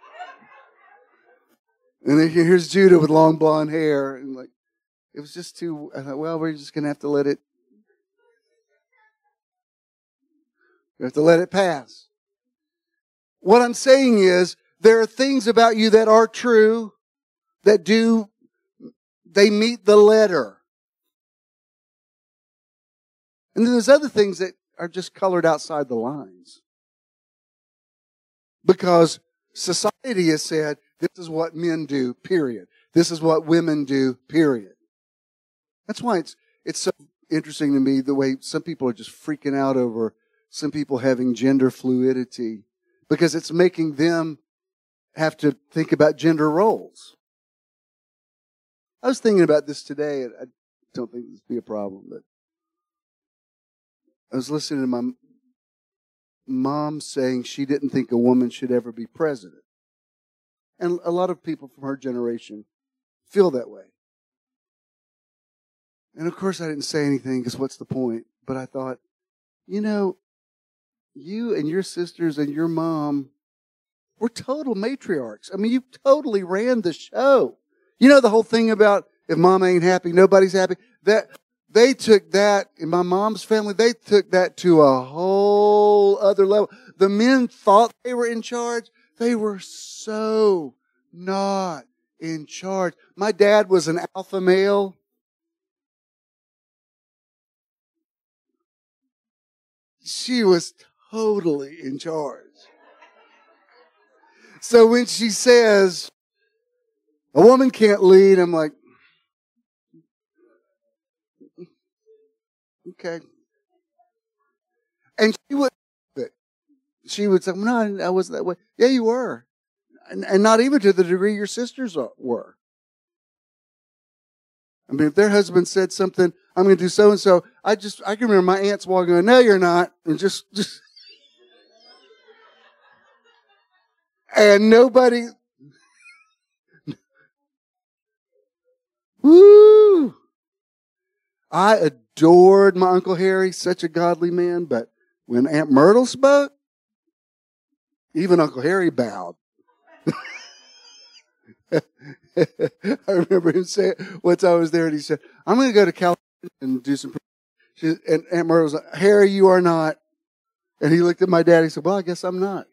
And then here's Judah with long blonde hair, and like, it was just too, I thought, well, we're just going to have to let it, we have to let it pass. What I'm saying is, there are things about you that are true, that do, they meet the letter. And then there's other things that are just colored outside the lines. Because society has said, this is what men do, period. This is what women do, period. That's why it's it's so interesting to me the way some people are just freaking out over some people having gender fluidity, because it's making them have to think about gender roles. I was thinking about this today, and I don't think this would be a problem, but I was listening to my mom saying she didn't think a woman should ever be president. And a lot of people from her generation feel that way. And of course I didn't say anything, because what's the point? But I thought, you know, you and your sisters and your mom were total matriarchs. I mean, you totally ran the show. You know the whole thing about if mom ain't happy, nobody's happy? That they took that, in my mom's family, they took that to a whole other level. The men thought they were in charge. They were so not in charge. My dad was an alpha male. She was totally in charge. So when she says, a woman can't lead, I'm like, okay. And she would, she would say, no, I wasn't that way. Yeah, you were. And, and not even to the degree your sisters were. I mean, if their husband said something, I'm going to do so and so. I just, I can remember my aunts walking on, no, you're not. And just, just, and nobody, woo! I adored my Uncle Harry, such a godly man, but when Aunt Myrtle spoke, even Uncle Harry bowed. I remember him saying, once I was there, and he said, I'm going to go to California and do some, she, and Aunt Myrtle was like, Harry, you are not. And he looked at my dad. He said, well, I guess I'm not.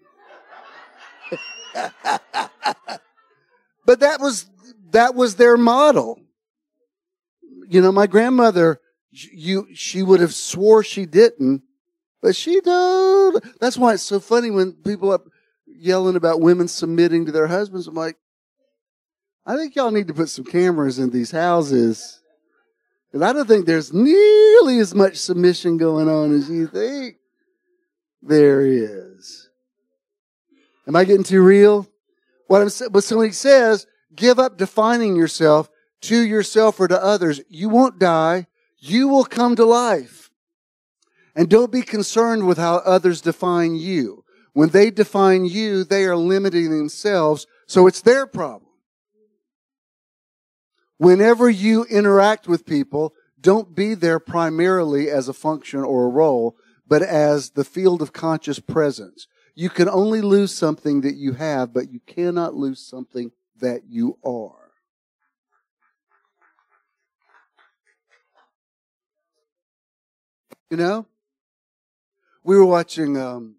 But that was that was their model. You know, my grandmother, you she would have swore she didn't, but she did. That's why it's so funny when people are yelling about women submitting to their husbands. I'm like, I think y'all need to put some cameras in these houses. And I don't think there's nearly as much submission going on as you think there is. Am I getting too real? What I'm, but so he says, give up defining yourself to yourself or to others. You won't die. You will come to life. And don't be concerned with how others define you. When they define you, they are limiting themselves, so it's their problem. Whenever you interact with people, don't be there primarily as a function or a role, but as the field of conscious presence. You can only lose something that you have, but you cannot lose something that you are. You know? We were watching, um,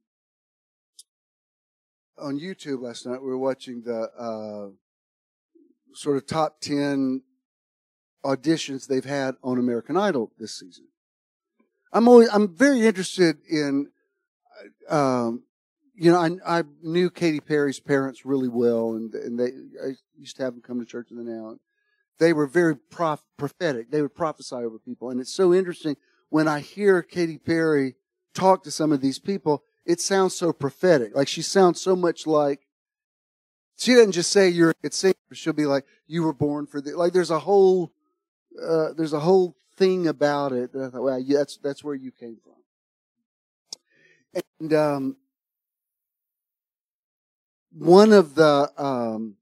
on YouTube last night, we were watching the uh, sort of top ten auditions they've had on American Idol this season. I'm always, I'm very interested in, um, you know, I, I knew Katy Perry's parents really well, and, and they, I used to have them come to church with them now. They were very prof, prophetic. They would prophesy over people. And it's so interesting when I hear Katy Perry talk to some of these people, it sounds so prophetic. Like she sounds so much like, she doesn't just say you're a good singer. She'll be like, you were born for this. Like there's a whole, uh, there's a whole thing about it that I thought, well, yeah, that's, that's where you came from. And, um, one of the um,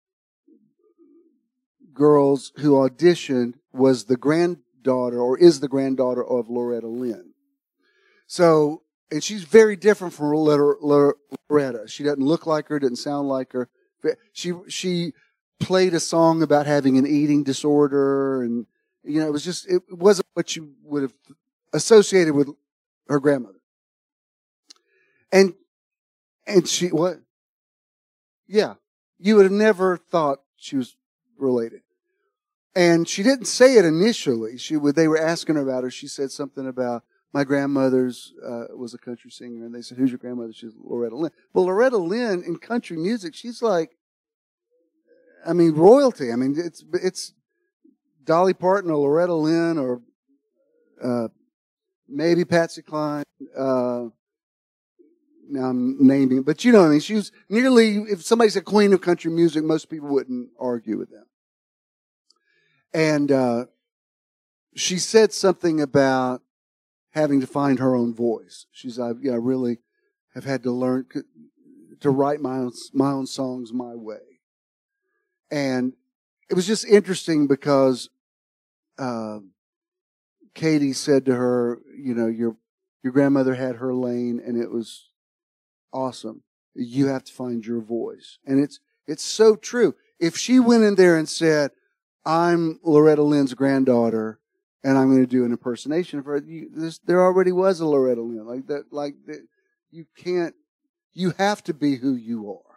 girls who auditioned was the granddaughter, or is the granddaughter of Loretta Lynn. So, and she's very different from Loretta. She doesn't look like her, doesn't sound like her. She she played a song about having an eating disorder, and you know, it was just it wasn't what you would have associated with her grandmother. And and she what? Yeah, you would have never thought she was related. And she didn't say it initially. She would. They were asking her about her. She said something about my grandmother's uh, was a country singer, and they said, "Who's your grandmother?" She's Loretta Lynn. Well, Loretta Lynn in country music, she's like, I mean, royalty. I mean, it's it's Dolly Parton or Loretta Lynn or uh, maybe Patsy Cline. Uh, Now I'm naming, but you know what I mean. She was nearly, if somebody said queen of country music, most people wouldn't argue with them. And uh, she said something about having to find her own voice. She's, I, you know, really have had to learn to write my own, my own songs my way. And it was just interesting because uh, Katy said to her, you know, your your grandmother had her lane, and it was awesome. You have to find your voice. And it's it's so true. If she went in there and said, I'm Loretta Lynn's granddaughter, and I'm going to do an impersonation of her, you, this, there already was a Loretta Lynn. Like that, like that, you can't, you have to be who you are.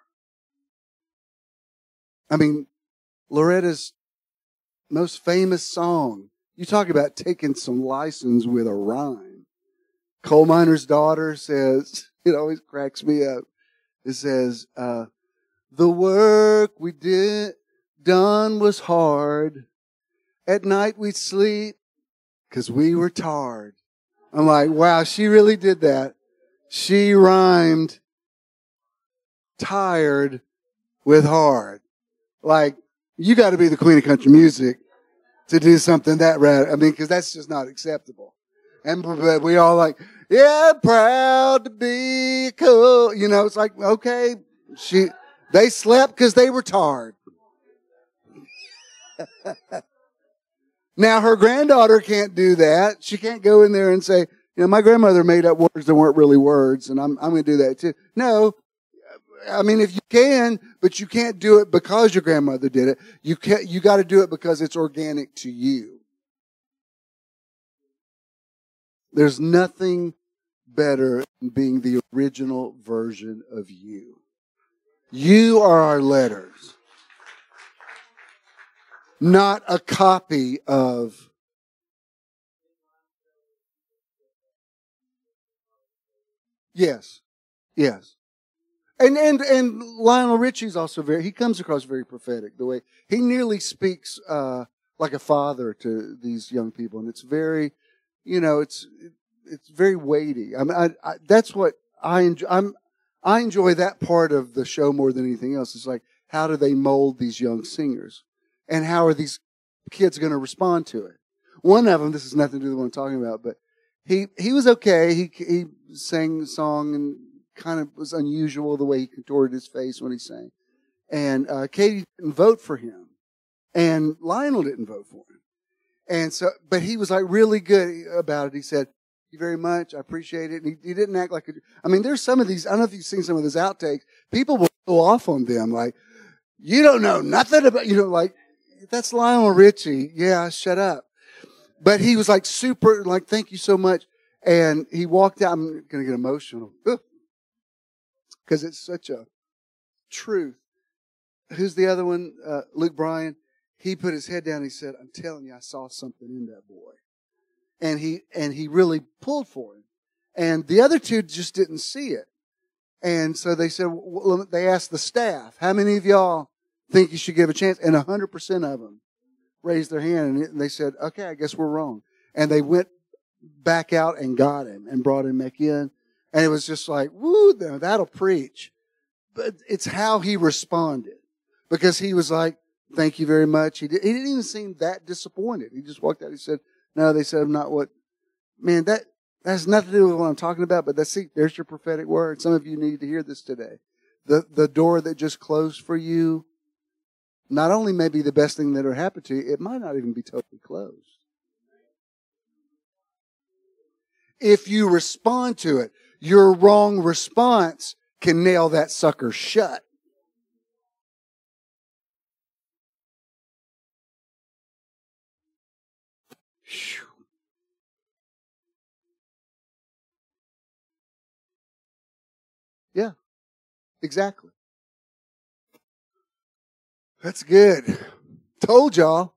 I mean, Loretta's most famous song, you talk about taking some license with a rhyme. Coal Miner's Daughter says, it always cracks me up. It says, uh, the work we did done was hard. At night we'd sleep because we were tired. I'm like, wow, she really did that. She rhymed tired with hard. Like, you got to be the queen of country music to do something that rad. I mean, because that's just not acceptable. And but we all like, yeah, proud to be cool. You know, it's like, okay, she, they slept because they were tired. Now, her granddaughter can't do that. She can't go in there and say, you know, my grandmother made up words that weren't really words, and I'm, I'm going to do that too. No. I mean, if you can, but you can't do it because your grandmother did it. You can't, you got to do it because it's organic to you. There's nothing better than being the original version of you. You are our letters, not a copy of. Yes, yes. And and and Lionel Richie's also very, he comes across very prophetic, the way he nearly speaks uh, like a father to these young people. And it's very, you know, it's it's very weighty. I mean, I, I, that's what I enjoy. I'm, I enjoy that part of the show more than anything else. It's like, how do they mold these young singers? And how are these kids going to respond to it? One of them, this has nothing to do with what I'm talking about, but he, he was okay. He, he sang the song and kind of was unusual the way he contorted his face when he sang. And uh, Katie didn't vote for him. And Lionel didn't vote for him. And so, but he was like really good about it. He said, "Thank you very much. I appreciate it." And he, he didn't act like a, I mean, there's some of these, I don't know if you've seen some of his outtakes. People will go off on them like, "You don't know nothing about," you know, like, that's Lionel Richie. Yeah, shut up. But he was like super, like, "Thank you so much." And he walked out. I'm going to get emotional because it's such a truth. Who's the other one? Uh, Luke Bryan. He put his head down and he said, "I'm telling you, I saw something in that boy." And he, and he really pulled for him. And the other two just didn't see it. And so they said, well, they asked the staff, "How many of y'all think you should give a chance?" And a hundred percent of them raised their hand and they said, "Okay, I guess we're wrong." And they went back out and got him and brought him back in. And it was just like, woo, that'll preach. But it's how he responded. Because he was like, "Thank you very much." He, did, he didn't even seem that disappointed. He just walked out. He said, "No," they said, "I'm not what." Man, that, that has nothing to do with what I'm talking about, but that's, see, there's your prophetic word. Some of you need to hear this today. The, the door that just closed for you, not only may be the best thing that ever happened to you, it might not even be totally closed. If you respond to it, your wrong response can nail that sucker shut. Yeah, exactly. That's good. Told y'all.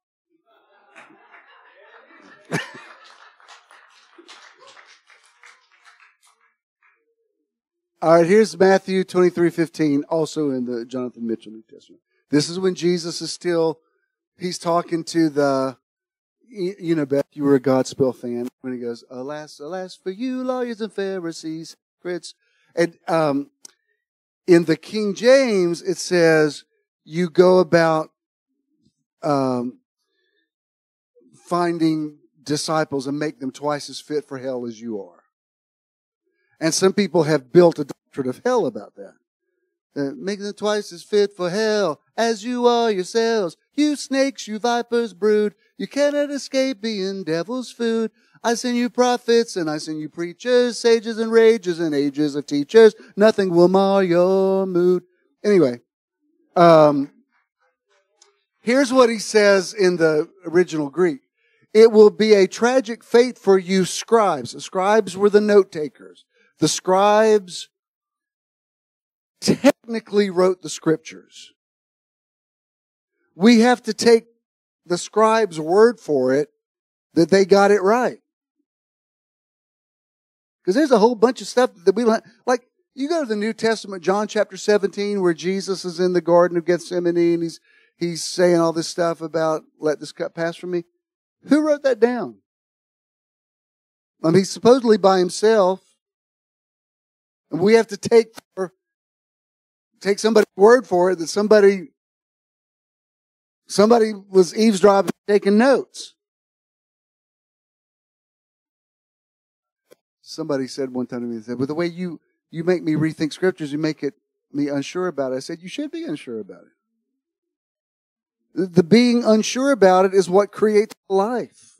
All right, here's Matthew twenty-three fifteen, also in the Jonathan Mitchell New Testament. This is when Jesus is still, he's talking to the, you know, Beth, you were a Godspell fan, when he goes, "Alas, alas for you, lawyers and Pharisees, hypocrites." And um, in the King James, it says, you go about um, finding disciples and make them twice as fit for hell as you are. And some people have built a doctrine of hell about that. Uh, make them twice as fit for hell as you are yourselves. You snakes, you vipers brood, you cannot escape being devil's food. I send you prophets and I send you preachers, sages and rages and ages of teachers. Nothing will mar your mood. Anyway, um, here's what he says in the original Greek. It will be a tragic fate for you scribes. The scribes were the note takers. The scribes technically wrote the scriptures. We have to take the scribes' word for it that they got it right. Because there's a whole bunch of stuff that we like. Like, you go to the New Testament, John chapter seventeen, where Jesus is in the Garden of Gethsemane and he's, he's saying all this stuff about, "Let this cup pass from me." Who wrote that down? I mean, he's supposedly by himself. And we have to take for, take somebody's word for it that somebody, somebody was eavesdropping, taking notes. Somebody said one time to me, they said, "Well, the way you, you make me rethink scriptures, you make it me unsure about it." I said, "You should be unsure about it. The, the being unsure about it is what creates life."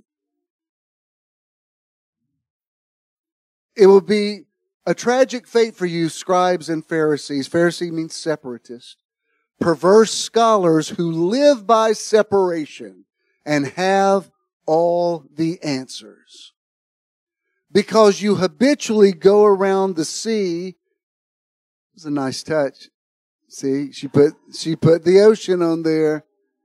It will be a tragic fate for you, scribes and Pharisees. Pharisee means separatist. Perverse scholars who live by separation and have all the answers. because you habitually go around the sea. It was a nice touch. See, she put, she put the ocean on there.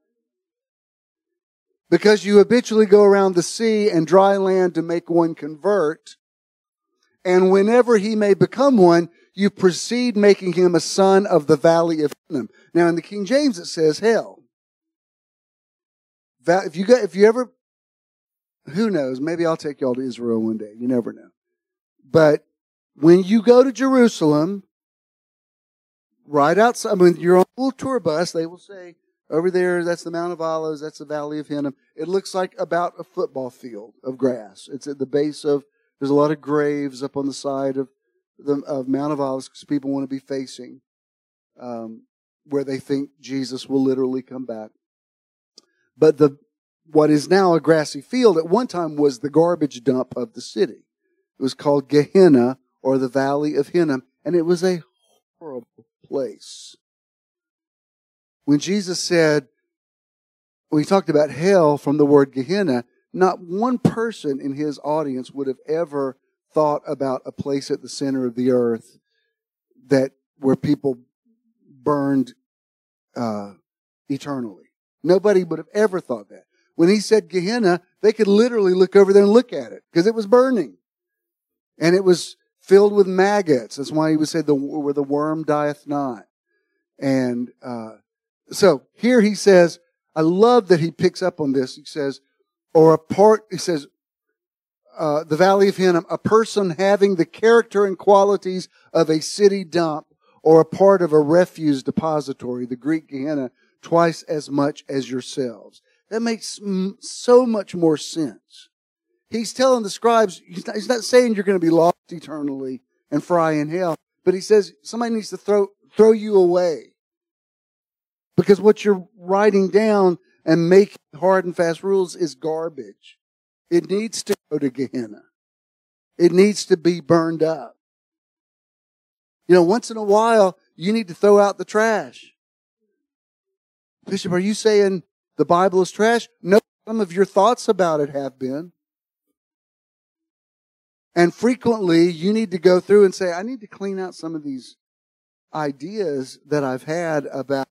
Because you habitually go around the sea and dry land to make one convert. And whenever he may become one, you proceed making him a son of the valley of Hinnom. Now in the King James it says hell. If you go, if you ever, who knows, maybe I'll take y'all to Israel one day. You never know. But when you go to Jerusalem, right outside, I mean, you're on a little tour bus, they will say, over there, that's the Mount of Olives, that's the Valley of Hinnom. It looks like about a football field of grass. It's at the base of, there's a lot of graves up on the side of the of Mount of Olives because people want to be facing um, where they think Jesus will literally come back. But the what is now a grassy field at one time was the garbage dump of the city. It was called Gehenna, or the Valley of Hinnom, and it was a horrible place. When Jesus said, when he talked about hell from the word Gehenna, not one person in his audience would have ever thought about a place at the center of the earth that where people burned uh, eternally. Nobody would have ever thought that. When he said Gehenna, they could literally look over there and look at it because it was burning. And it was filled with maggots. That's why he would say, the, where the worm dieth not. And uh, so here he says, I love that he picks up on this. He says, or a part, he says, uh, the Valley of Hinnom, a person having the character and qualities of a city dump or a part of a refuse depository, the Greek Gehenna, twice as much as yourselves. That makes so much more sense. He's telling the scribes, he's not, he's not saying you're going to be lost eternally and fry in hell, but he says somebody needs to throw, throw you away. Because what you're writing down and making hard and fast rules is garbage. It needs to go to Gehenna. It needs to be burned up. You know, once in a while, you need to throw out the trash. Bishop, are you saying the Bible is trash? No, some of your thoughts about it have been. And frequently, you need to go through and say, I need to clean out some of these ideas that I've had about.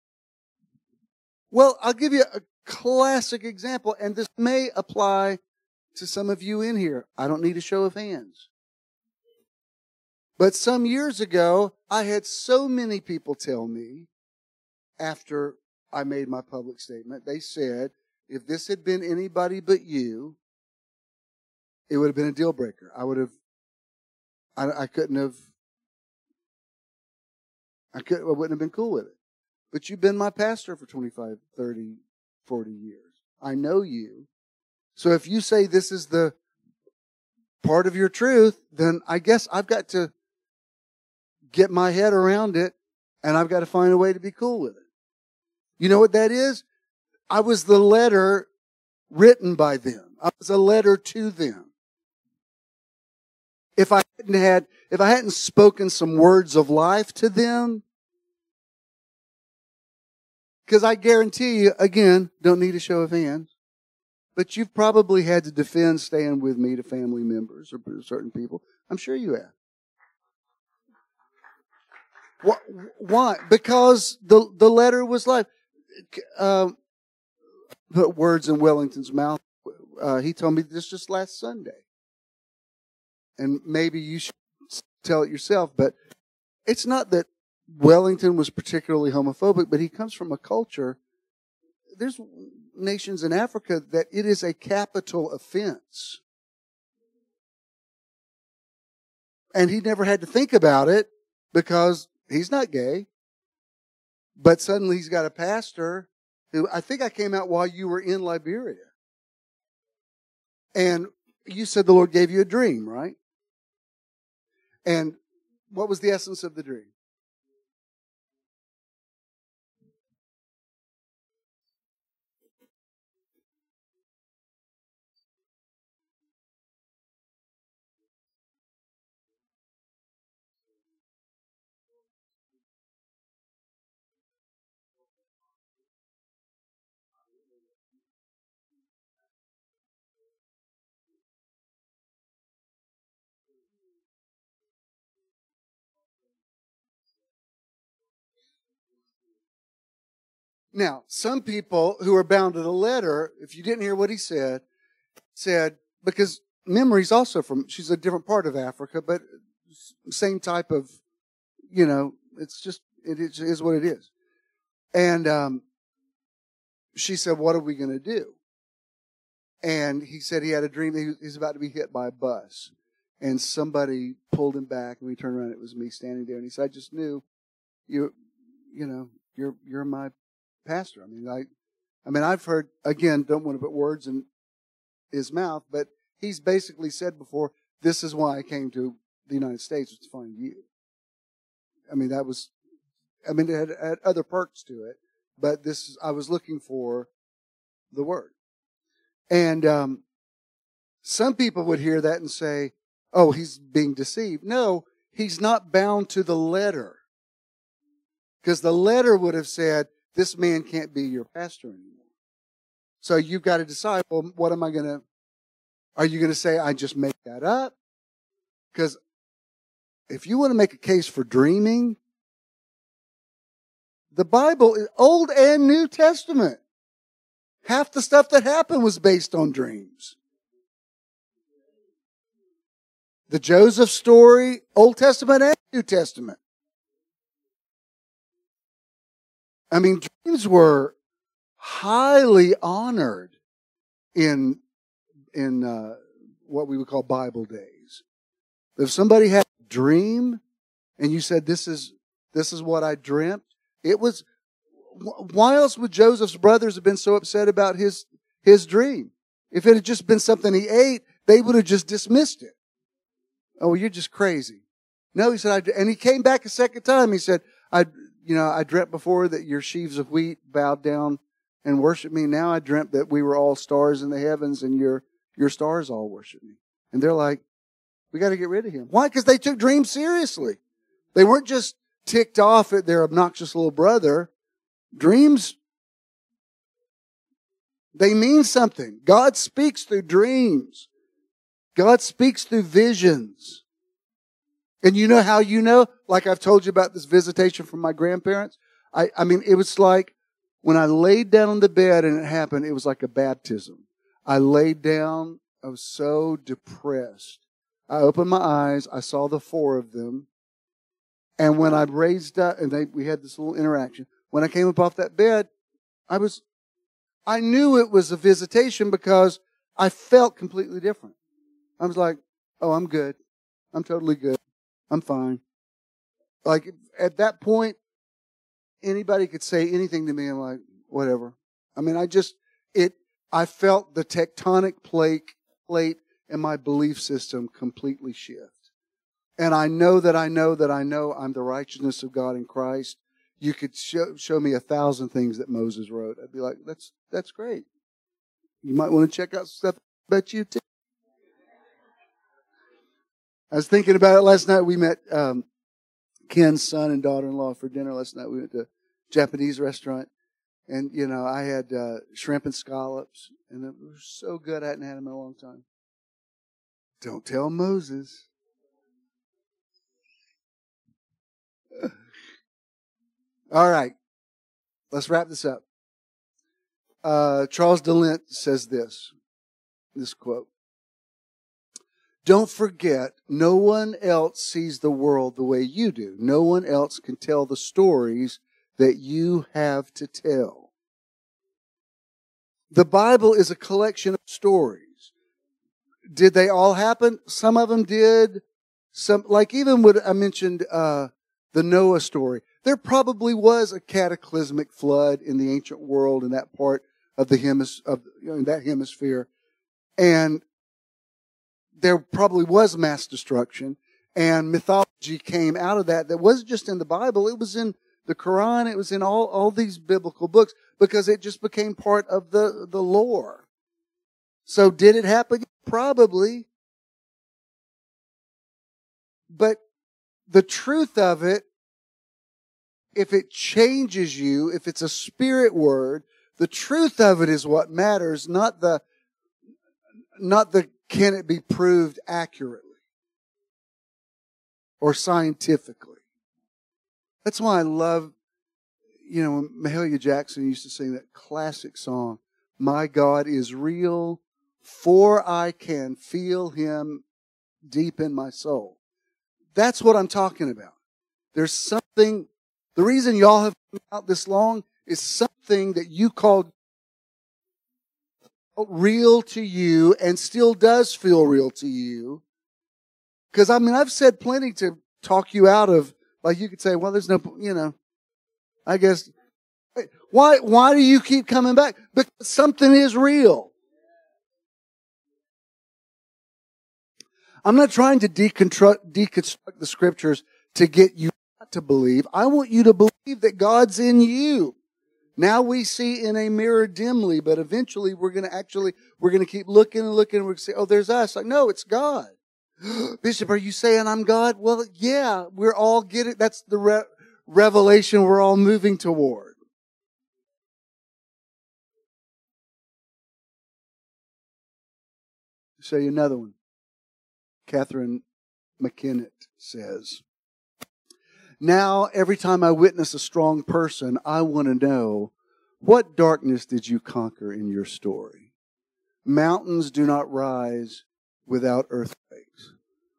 Well, I'll give you a classic example, and this may apply to some of you in here. I don't need a show of hands. But some years ago, I had so many people tell me, after I made my public statement, they said, if this had been anybody but you, it would have been a deal breaker. I would have, I, I couldn't have, I, could, I wouldn't have been cool with it. But you've been my pastor for twenty-five, thirty, forty years. I know you. So if you say this is the part of your truth, then I guess I've got to get my head around it, and I've got to find a way to be cool with it. You know what that is? I was the letter written by them. I was a letter to them. If I hadn't had, if I hadn't spoken some words of life to them, because I guarantee you, again, don't need a show of hands, but you've probably had to defend staying with me to family members or certain people. I'm sure you have. Why? Because the the letter was life. Um, put words in Wellington's mouth. Uh, he told me this just last Sunday. And maybe you should tell it yourself, but it's not that Wellington was particularly homophobic, but he comes from a culture. There's nations in Africa that it is a capital offense. And he never had to think about it because he's not gay. But suddenly he's got a pastor who, I think I came out while you were in Liberia. And you said the Lord gave you a dream, right? And what was the essence of the dream? Now, some people who are bound to the letter, if you didn't hear what he said, said, because Memory's also from, she's a different part of Africa, but same type of, you know, it's just, it is, is what it is. And um, she said, what are we going to do? And he said he had a dream that he was, he was about to be hit by a bus. And somebody pulled him back, and we turned around, it was me standing there. And he said, I just knew you, you know, you're, you're my pastor. I mean, I, I mean, I've heard, again, don't want to put words in his mouth, but he's basically said before, this is why I came to the United States, was to find you. I mean, that was, I mean, it had, had other perks to it, but this is, I was looking for the word. And um, some people would hear that and say, oh, he's being deceived. No, he's not bound to the letter. Because the letter would have said, this man can't be your pastor anymore. So you've got to decide, well, what am I going to, are you going to say, I just make that up? Because if you want to make a case for dreaming, the Bible is Old and New Testament. Half the stuff that happened was based on dreams. The Joseph story, Old Testament and New Testament. I mean, dreams were highly honored in, in uh, what we would call Bible days. If somebody had a dream and you said, this is, this is what I dreamt, it was, why else would Joseph's brothers have been so upset about his, his dream? If it had just been something he ate, they would have just dismissed it. Oh, you're just crazy. No, he said, I, and he came back a second time. He said, I, you know, I dreamt before that your sheaves of wheat bowed down and worshiped me. Now I dreamt that we were all stars in the heavens and your, your stars all worship me. And they're like, we got to get rid of him. Why? Because they took dreams seriously. They weren't just ticked off at their obnoxious little brother. Dreams, they mean something. God speaks through dreams. God speaks through visions. And you know how you know? Like I've told you about this visitation from my grandparents. I, I mean, it was like when I laid down on the bed and it happened, it was like a baptism. I laid down. I was so depressed. I opened my eyes. I saw the four of them. And when I raised up, and they, we had this little interaction. When I came up off that bed, I was, I knew it was a visitation because I felt completely different. I was like, oh, I'm good. I'm totally good. I'm fine. Like, at that point, anybody could say anything to me. I'm like, whatever. I mean, I just, it, I felt the tectonic plate, plate in my belief system completely shift. And I know that I know that I know I'm the righteousness of God in Christ. You could show, show me a thousand things that Moses wrote. I'd be like, that's, that's great. You might want to check out stuff about you too. I was thinking about it last night. We met um, Ken's son and daughter-in-law for dinner last night. We went to a Japanese restaurant. And, you know, I had uh, shrimp and scallops. And it was so good. I hadn't had them in a long time. Don't tell Moses. All right. Let's wrap this up. Uh, Charles DeLint says this, this quote. Don't forget, no one else sees the world the way you do. No one else can tell the stories that you have to tell. The Bible is a collection of stories. Did they all happen? Some of them did. Some, like even when I mentioned uh, the Noah story, there probably was a cataclysmic flood in the ancient world in that part of the hemis- of you know, in that hemisphere, and there probably was mass destruction, and mythology came out of that. That wasn't just in the Bible; it was in the Quran. It was in all all these biblical books because it just became part of the the lore. So, did it happen? Probably, but the truth of it, if it changes you, if it's a spirit word, the truth of it is what matters, not the, not the can it be proved accurately or scientifically. That's why I love, you know, Mahalia Jackson used to sing that classic song, "My God is real, for I can feel Him deep in my soul." That's what I'm talking about. There's something, the reason y'all have been out this long is something that you called real to you and still does feel real to you. Because, I mean, I've said plenty to talk you out of, like you could say, well, there's no, you know, I guess, why, why do you keep coming back? Because something is real. I'm not trying to deconstruct, deconstruct the scriptures to get you not to believe. I want you to believe that God's in you. Now we see in a mirror dimly, but eventually we're going to actually, we're going to keep looking and looking and we're going to say, oh, there's us. Like, no, it's God. Bishop, are you saying I'm God? Well, yeah, we're all getting, that's the re- revelation we're all moving toward. I'll show you another one. Catherine McKinnett says, now, every time I witness a strong person, I want to know, what darkness did you conquer in your story? Mountains do not rise without earthquakes.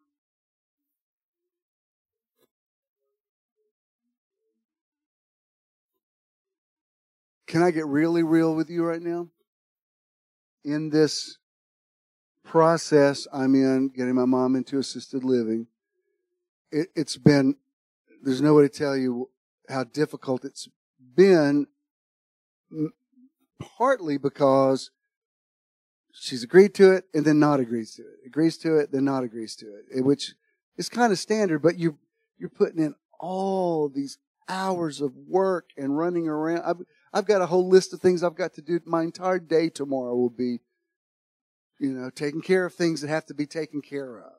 Can I get really real with you right now? In this process I'm in, getting my mom into assisted living, it, it's been, there's no way to tell you how difficult it's been, partly because she's agreed to it and then not agrees to it. Agrees to it, then not agrees to it, which is kind of standard, but you, you're putting in all these hours of work and running around. I've, I've got a whole list of things I've got to do. My entire day tomorrow will be, you know, taking care of things that have to be taken care of.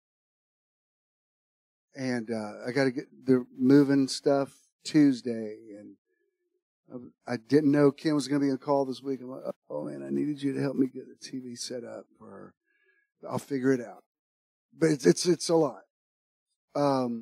And uh, I got to get the moving stuff Tuesday, and I didn't know Kim was going to be on call this week. I'm like, oh man, I needed you to help me get the T V set up for her. I'll figure it out. But it's it's it's a lot. Um,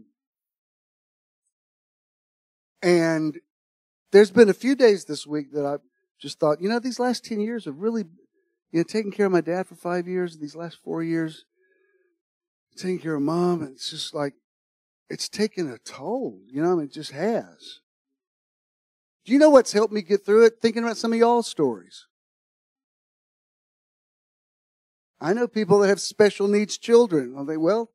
and there's been a few days this week that I just thought, you know, these last ten years have really, you know, taking care of my dad for five years, these last four years, taking care of mom, and it's just like, it's taken a toll, you know, I mean, it just has. Do you know what's helped me get through it? Thinking about some of y'all's stories. I know people that have special needs children. I think, well,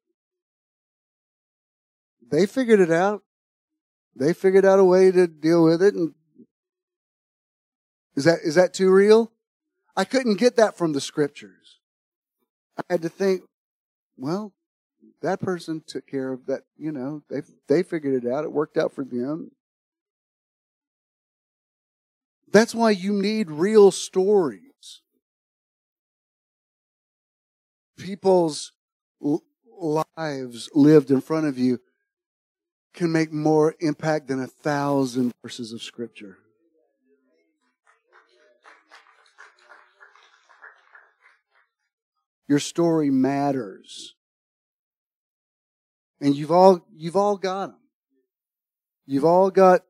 they figured it out. They figured out a way to deal with it. And is that is that too real? I couldn't get that from the scriptures. I had to think, well, that person took care of that, you know, they they figured it out. It worked out for them. That's why you need real stories. People's lives lived in front of you can make more impact than a thousand verses of Scripture. Your story matters. And you've all, you've all got them. You've all got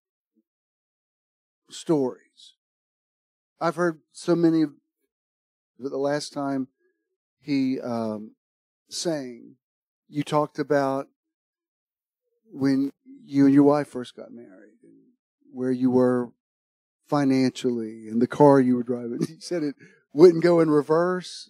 stories. I've heard so many, but the last time he um, sang, you talked about when you and your wife first got married, and where you were financially, and the car you were driving. You said it wouldn't go in reverse.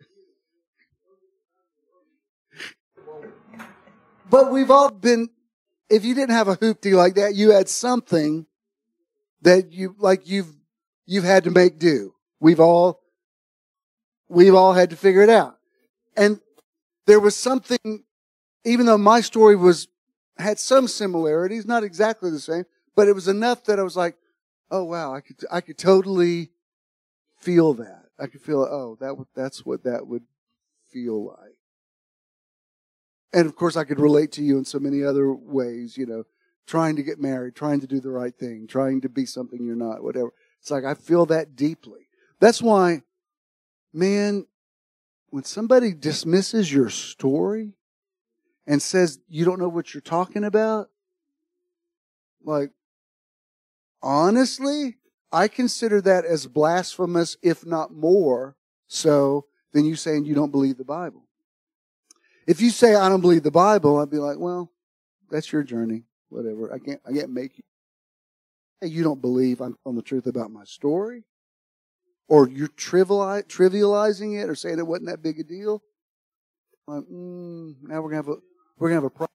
But we've all been, if you didn't have a hoopty like that, you had something that you, like you've, you've had to make do. We've all, we've all had to figure it out. And there was something, even though my story was, had some similarities, not exactly the same, but it was enough that I was like, oh wow, I could, I could totally feel that. I could feel, oh, that would, that's what that would feel like. And of course I could relate to you in so many other ways, you know, trying to get married, trying to do the right thing, trying to be something you're not, whatever. It's like, I feel that deeply. That's why, man, when somebody dismisses your story and says you don't know what you're talking about, like, honestly, I consider that as blasphemous, if not more so than you saying you don't believe the Bible. If you say I don't believe the Bible, I'd be like, well, that's your journey. Whatever. I can't I can't make you. Hey, you don't believe I'm telling the truth about my story? Or you're triviali- trivializing it or saying it wasn't that big a deal? Like, mm, now we're gonna have a we're gonna have a problem.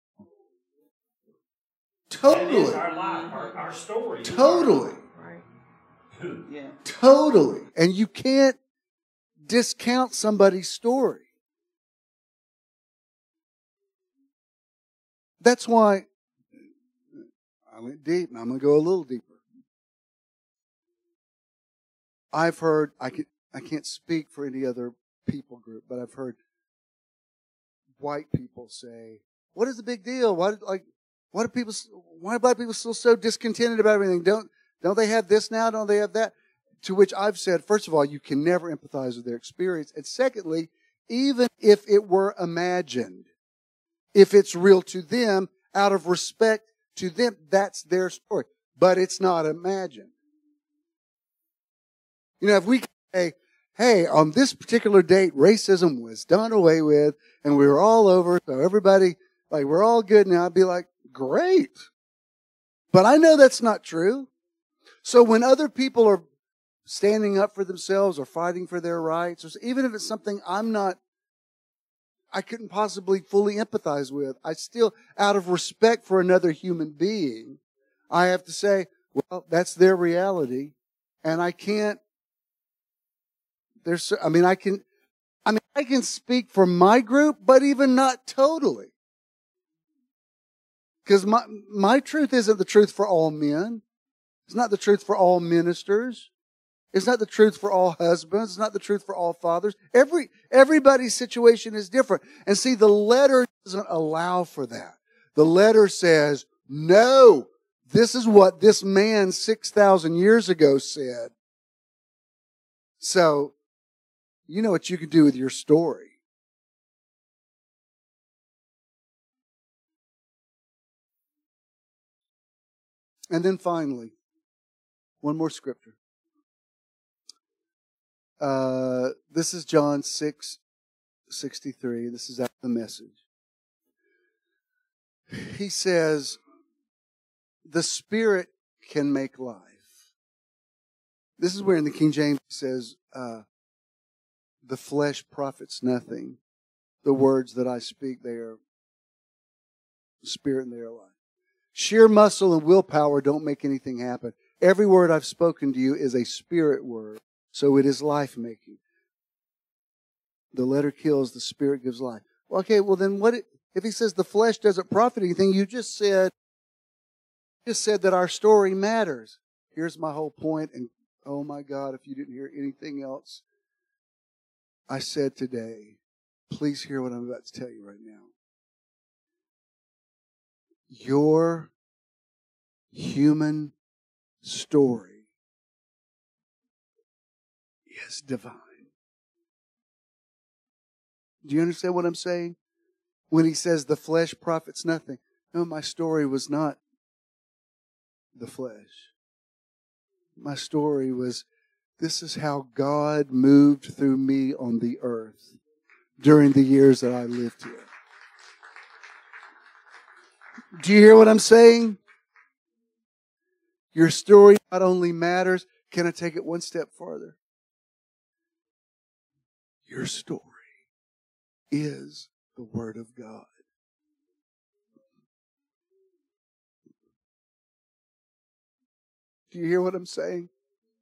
Totally. That is our life, our, our story. Totally. Right. Yeah. Totally. And you can't discount somebody's story. That's why I went deep, and I'm going to go a little deeper. I've heard, I, can, I can't speak for any other people group, but I've heard white people say, what is the big deal? Why, like, why do people, why are black people still so discontented about everything? Don't, don't they have this now? Don't they have that? To which I've said, first of all, you can never empathize with their experience. And secondly, even if it were imagined, if it's real to them, out of respect to them, that's their story. But it's not imagined. You know, if we say, hey, on this particular date, racism was done away with, and we were all over, so everybody, like, we're all good now, I'd be like, great. But I know that's not true. So when other people are standing up for themselves or fighting for their rights, or even if it's something I'm not, I couldn't possibly fully empathize with, I still, out of respect for another human being, I have to say, well, that's their reality, and I can't, there's, I mean, I can, I mean, I can speak for my group, but even not totally. Because my, my truth isn't the truth for all men. It's not the truth for all ministers. It's not the truth for all husbands. It's not the truth for all fathers. Every, everybody's situation is different. And see, the letter doesn't allow for that. The letter says, no, this is what this man six thousand years ago said. So, you know what you can do with your story. And then finally, one more scripture. Uh, this is John six sixty-three. This is out of the Message. He says, the Spirit can make life. This is where in the King James it says, uh, the flesh profits nothing. The words that I speak, they are spirit and they are life. Sheer muscle and willpower don't make anything happen. Every word I've spoken to you is a spirit word, so it is life-making. The letter kills, the Spirit gives life. Well, okay, well then what, it, if he says the flesh doesn't profit anything, you just said, just said that our story matters. Here's my whole point, and oh my God, if you didn't hear anything else I said today, please hear what I'm about to tell you right now. Your human story is divine. Do you understand what I'm saying? When he says the flesh profits nothing. No, my story was not the flesh. My story was, this is how God moved through me on the earth during the years that I lived here. Do you hear what I'm saying? Your story not only matters, can I take it one step farther? Your story is the Word of God. Do you hear what I'm saying?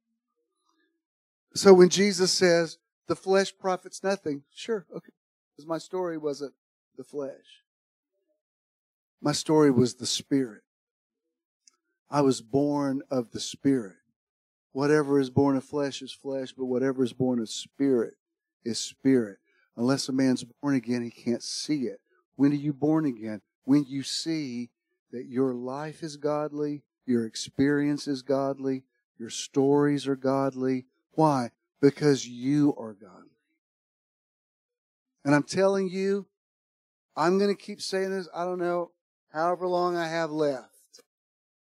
So when Jesus says, the flesh profits nothing, sure, okay. Because my story wasn't the flesh. My story was the Spirit. I was born of the Spirit. Whatever is born of flesh is flesh, but whatever is born of Spirit is spirit. Unless a man's born again, he can't see it. When are you born again? When you see that your life is godly, your experience is godly, your stories are godly. Why? Because you are godly. And I'm telling you, I'm going to keep saying this, I don't know, however long I have left.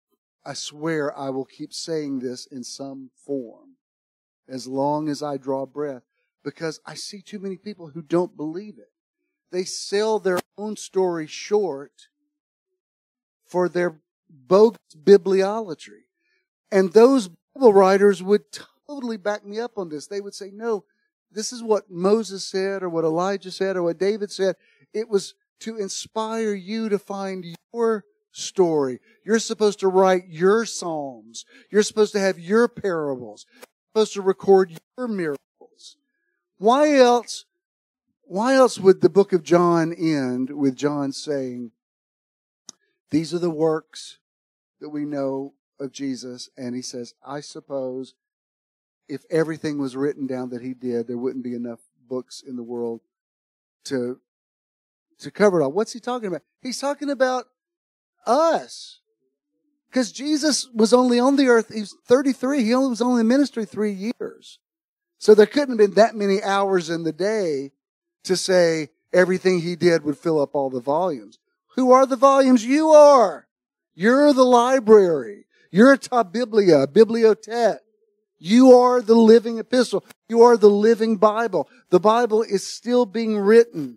I swear I will keep saying this in some form as long as I draw breath, because I see too many people who don't believe it. They sell their own story short for their bogus bibliolatry. And those Bible writers would totally back me up on this. They would say, no, this is what Moses said or what Elijah said or what David said. It was to inspire you to find your story. You're supposed to write your psalms. You're supposed to have your parables. You're supposed to record your miracles. Why else, why else would the book of John end with John saying, these are the works that we know of Jesus? And he says, I suppose if everything was written down that he did, there wouldn't be enough books in the world to, to cover it all. What's he talking about? He's talking about us. Because Jesus was only on the earth, he was thirty-three, he only was only in ministry three years. So there couldn't have been that many hours in the day to say everything he did would fill up all the volumes. Who are the volumes? You are. You're the library. You're ta biblia, bibliothèque. You are the living epistle. You are the living Bible. The Bible is still being written.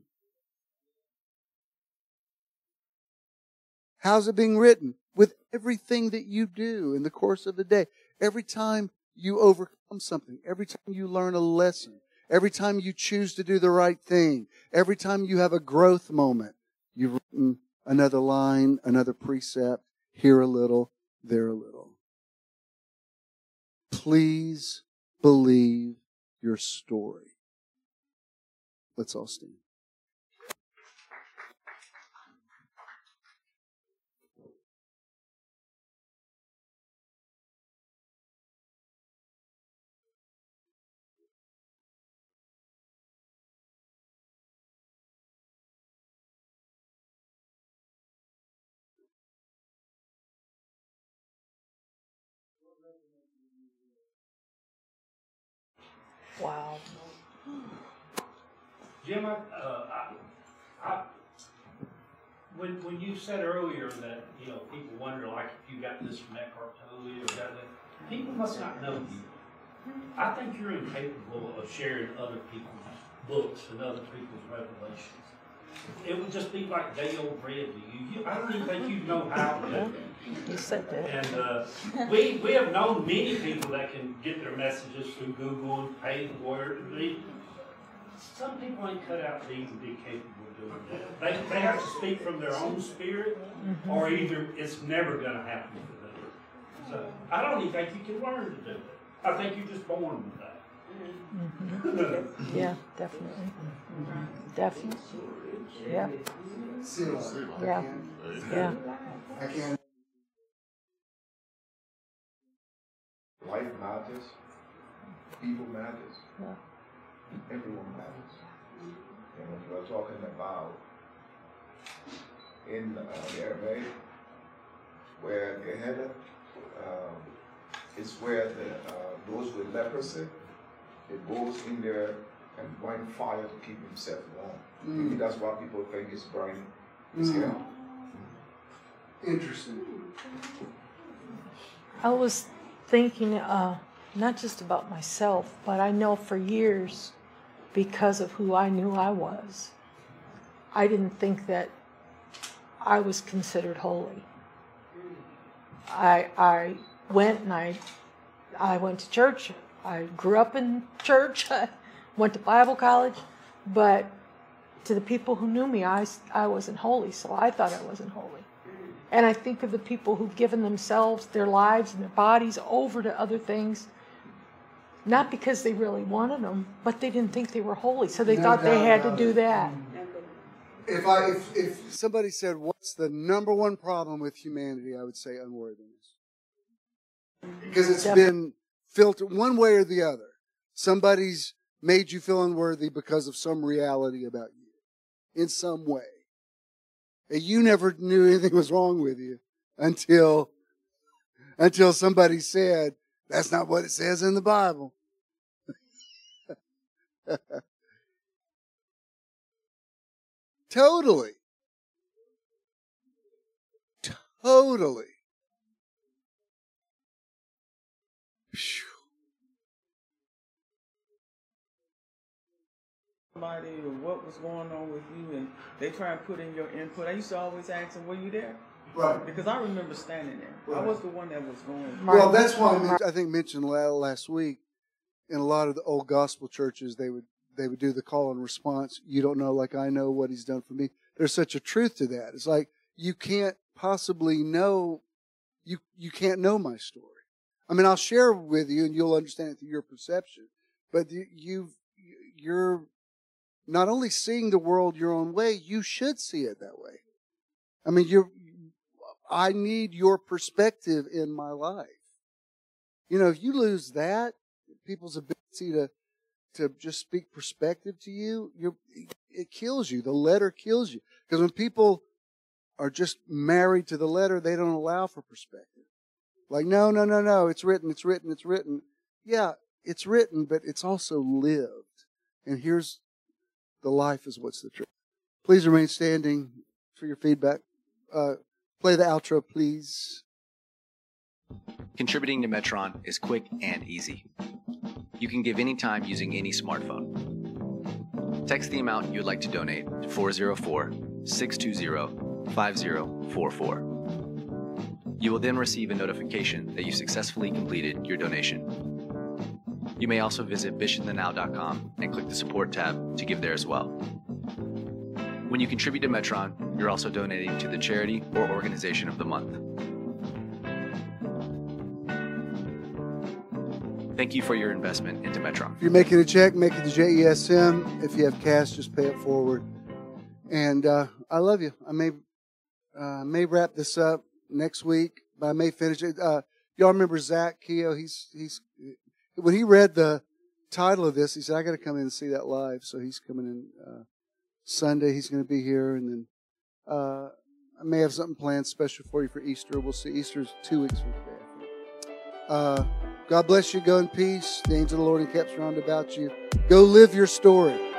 How's it being written? With everything that you do in the course of the day. Every time you overcome something. Every time you learn a lesson. Every time you choose to do the right thing. Every time you have a growth moment. You've written another line, another precept. Here a little, there a little. Please believe your story. Let's all stand. Wow. Jim, I, uh, I, I, when when you said earlier that, you know, people wonder, like, if you got this from Eckhart Tolle or got that, people must not know you. I think you're incapable of sharing other people's books and other people's revelations. It would just be like day old bread to you. you I don't even think you know how to do it. You said that. And uh, we we have known many people that can get their messages through Google and pay the word. Some people ain't cut out to even be capable of doing that. They, they have to speak from their own spirit, mm-hmm. or either it's never going to happen for them. So I don't even think you can learn to do it. I think you're just born with that. Mm-hmm. Yeah, definitely. Mm-hmm. Definitely. Yeah. Yeah. Yeah. I can't. Life matters. People matters. Yeah. Everyone matters. And when you are talking about in uh, the Aramaic, where Gehenna um, is where the, uh, those with leprosy, it goes in there and burn fire to keep himself warm. Mm. Maybe that's why people think it's burning his Mm. hair. Interesting. I was thinking uh, not just about myself, but I know for years, because of who I knew I was, I didn't think that I was considered holy. I I went and I I went to church. I grew up in church. I went to Bible college, but to the people who knew me, I, I wasn't holy, so I thought I wasn't holy. And I think of the people who've given themselves, their lives and their bodies over to other things, not because they really wanted them, but they didn't think they were holy, so they No thought they doubt had to about do it. that. If I if, if somebody said, what's the number one problem with humanity, I would say unworthiness. Because it's Definitely. been filtered one way or the other. Somebody's made you feel unworthy because of some reality about you in some way. And you never knew anything was wrong with you until until somebody said, that's not what it says in the Bible. Totally. Totally. Somebody or what was going on with you, and they try and put in your input. I used to always ask them, "Were you there?" Right. Because I remember standing there. Right. I was the one that was going. Well, that's why I, men- I think mentioned la- last week. In a lot of the old gospel churches, they would they would do the call and response. You don't know, like I know what He's done for me. There's such a truth to that. It's like you can't possibly know. You you can't know my story. I mean, I'll share with you, and you'll understand it through your perception. But you, you've you're not only seeing the world your own way, you should see it that way. I mean, you're. I need your perspective in my life. You know, if you lose that, people's ability to to just speak perspective to you, you're, it kills you. The letter kills you. Because when people are just married to the letter, they don't allow for perspective. Like, no, no, no, no, it's written, it's written, it's written. Yeah, it's written, but it's also lived. And here's the life is what's the truth. Please remain standing for your feedback. Uh, play the outro, please. Contributing to Metron is quick and easy. You can give anytime using any smartphone. Text the amount you would like to donate to four zero four, six two zero, five zero four four. You will then receive a notification that you successfully completed your donation. You may also visit bishop the now dot com and click the support tab to give there as well. When you contribute to Metron, you're also donating to the charity or organization of the month. Thank you for your investment into Metron. If you're making a check, make it to J E S M. If you have cash, just pay it forward. And uh, I love you. I may uh, may wrap this up next week, but I may finish it. Uh, y'all remember Zach Keogh? He's he's when he read the title of this, he said, "I got to come in and see that live." So he's coming in uh, Sunday. He's going to be here, and then uh, I may have something planned special for you for Easter. We'll see. Easter's two weeks from today. Uh, God bless you. Go in peace. The angel of the Lord encamps round about you. Go live your story.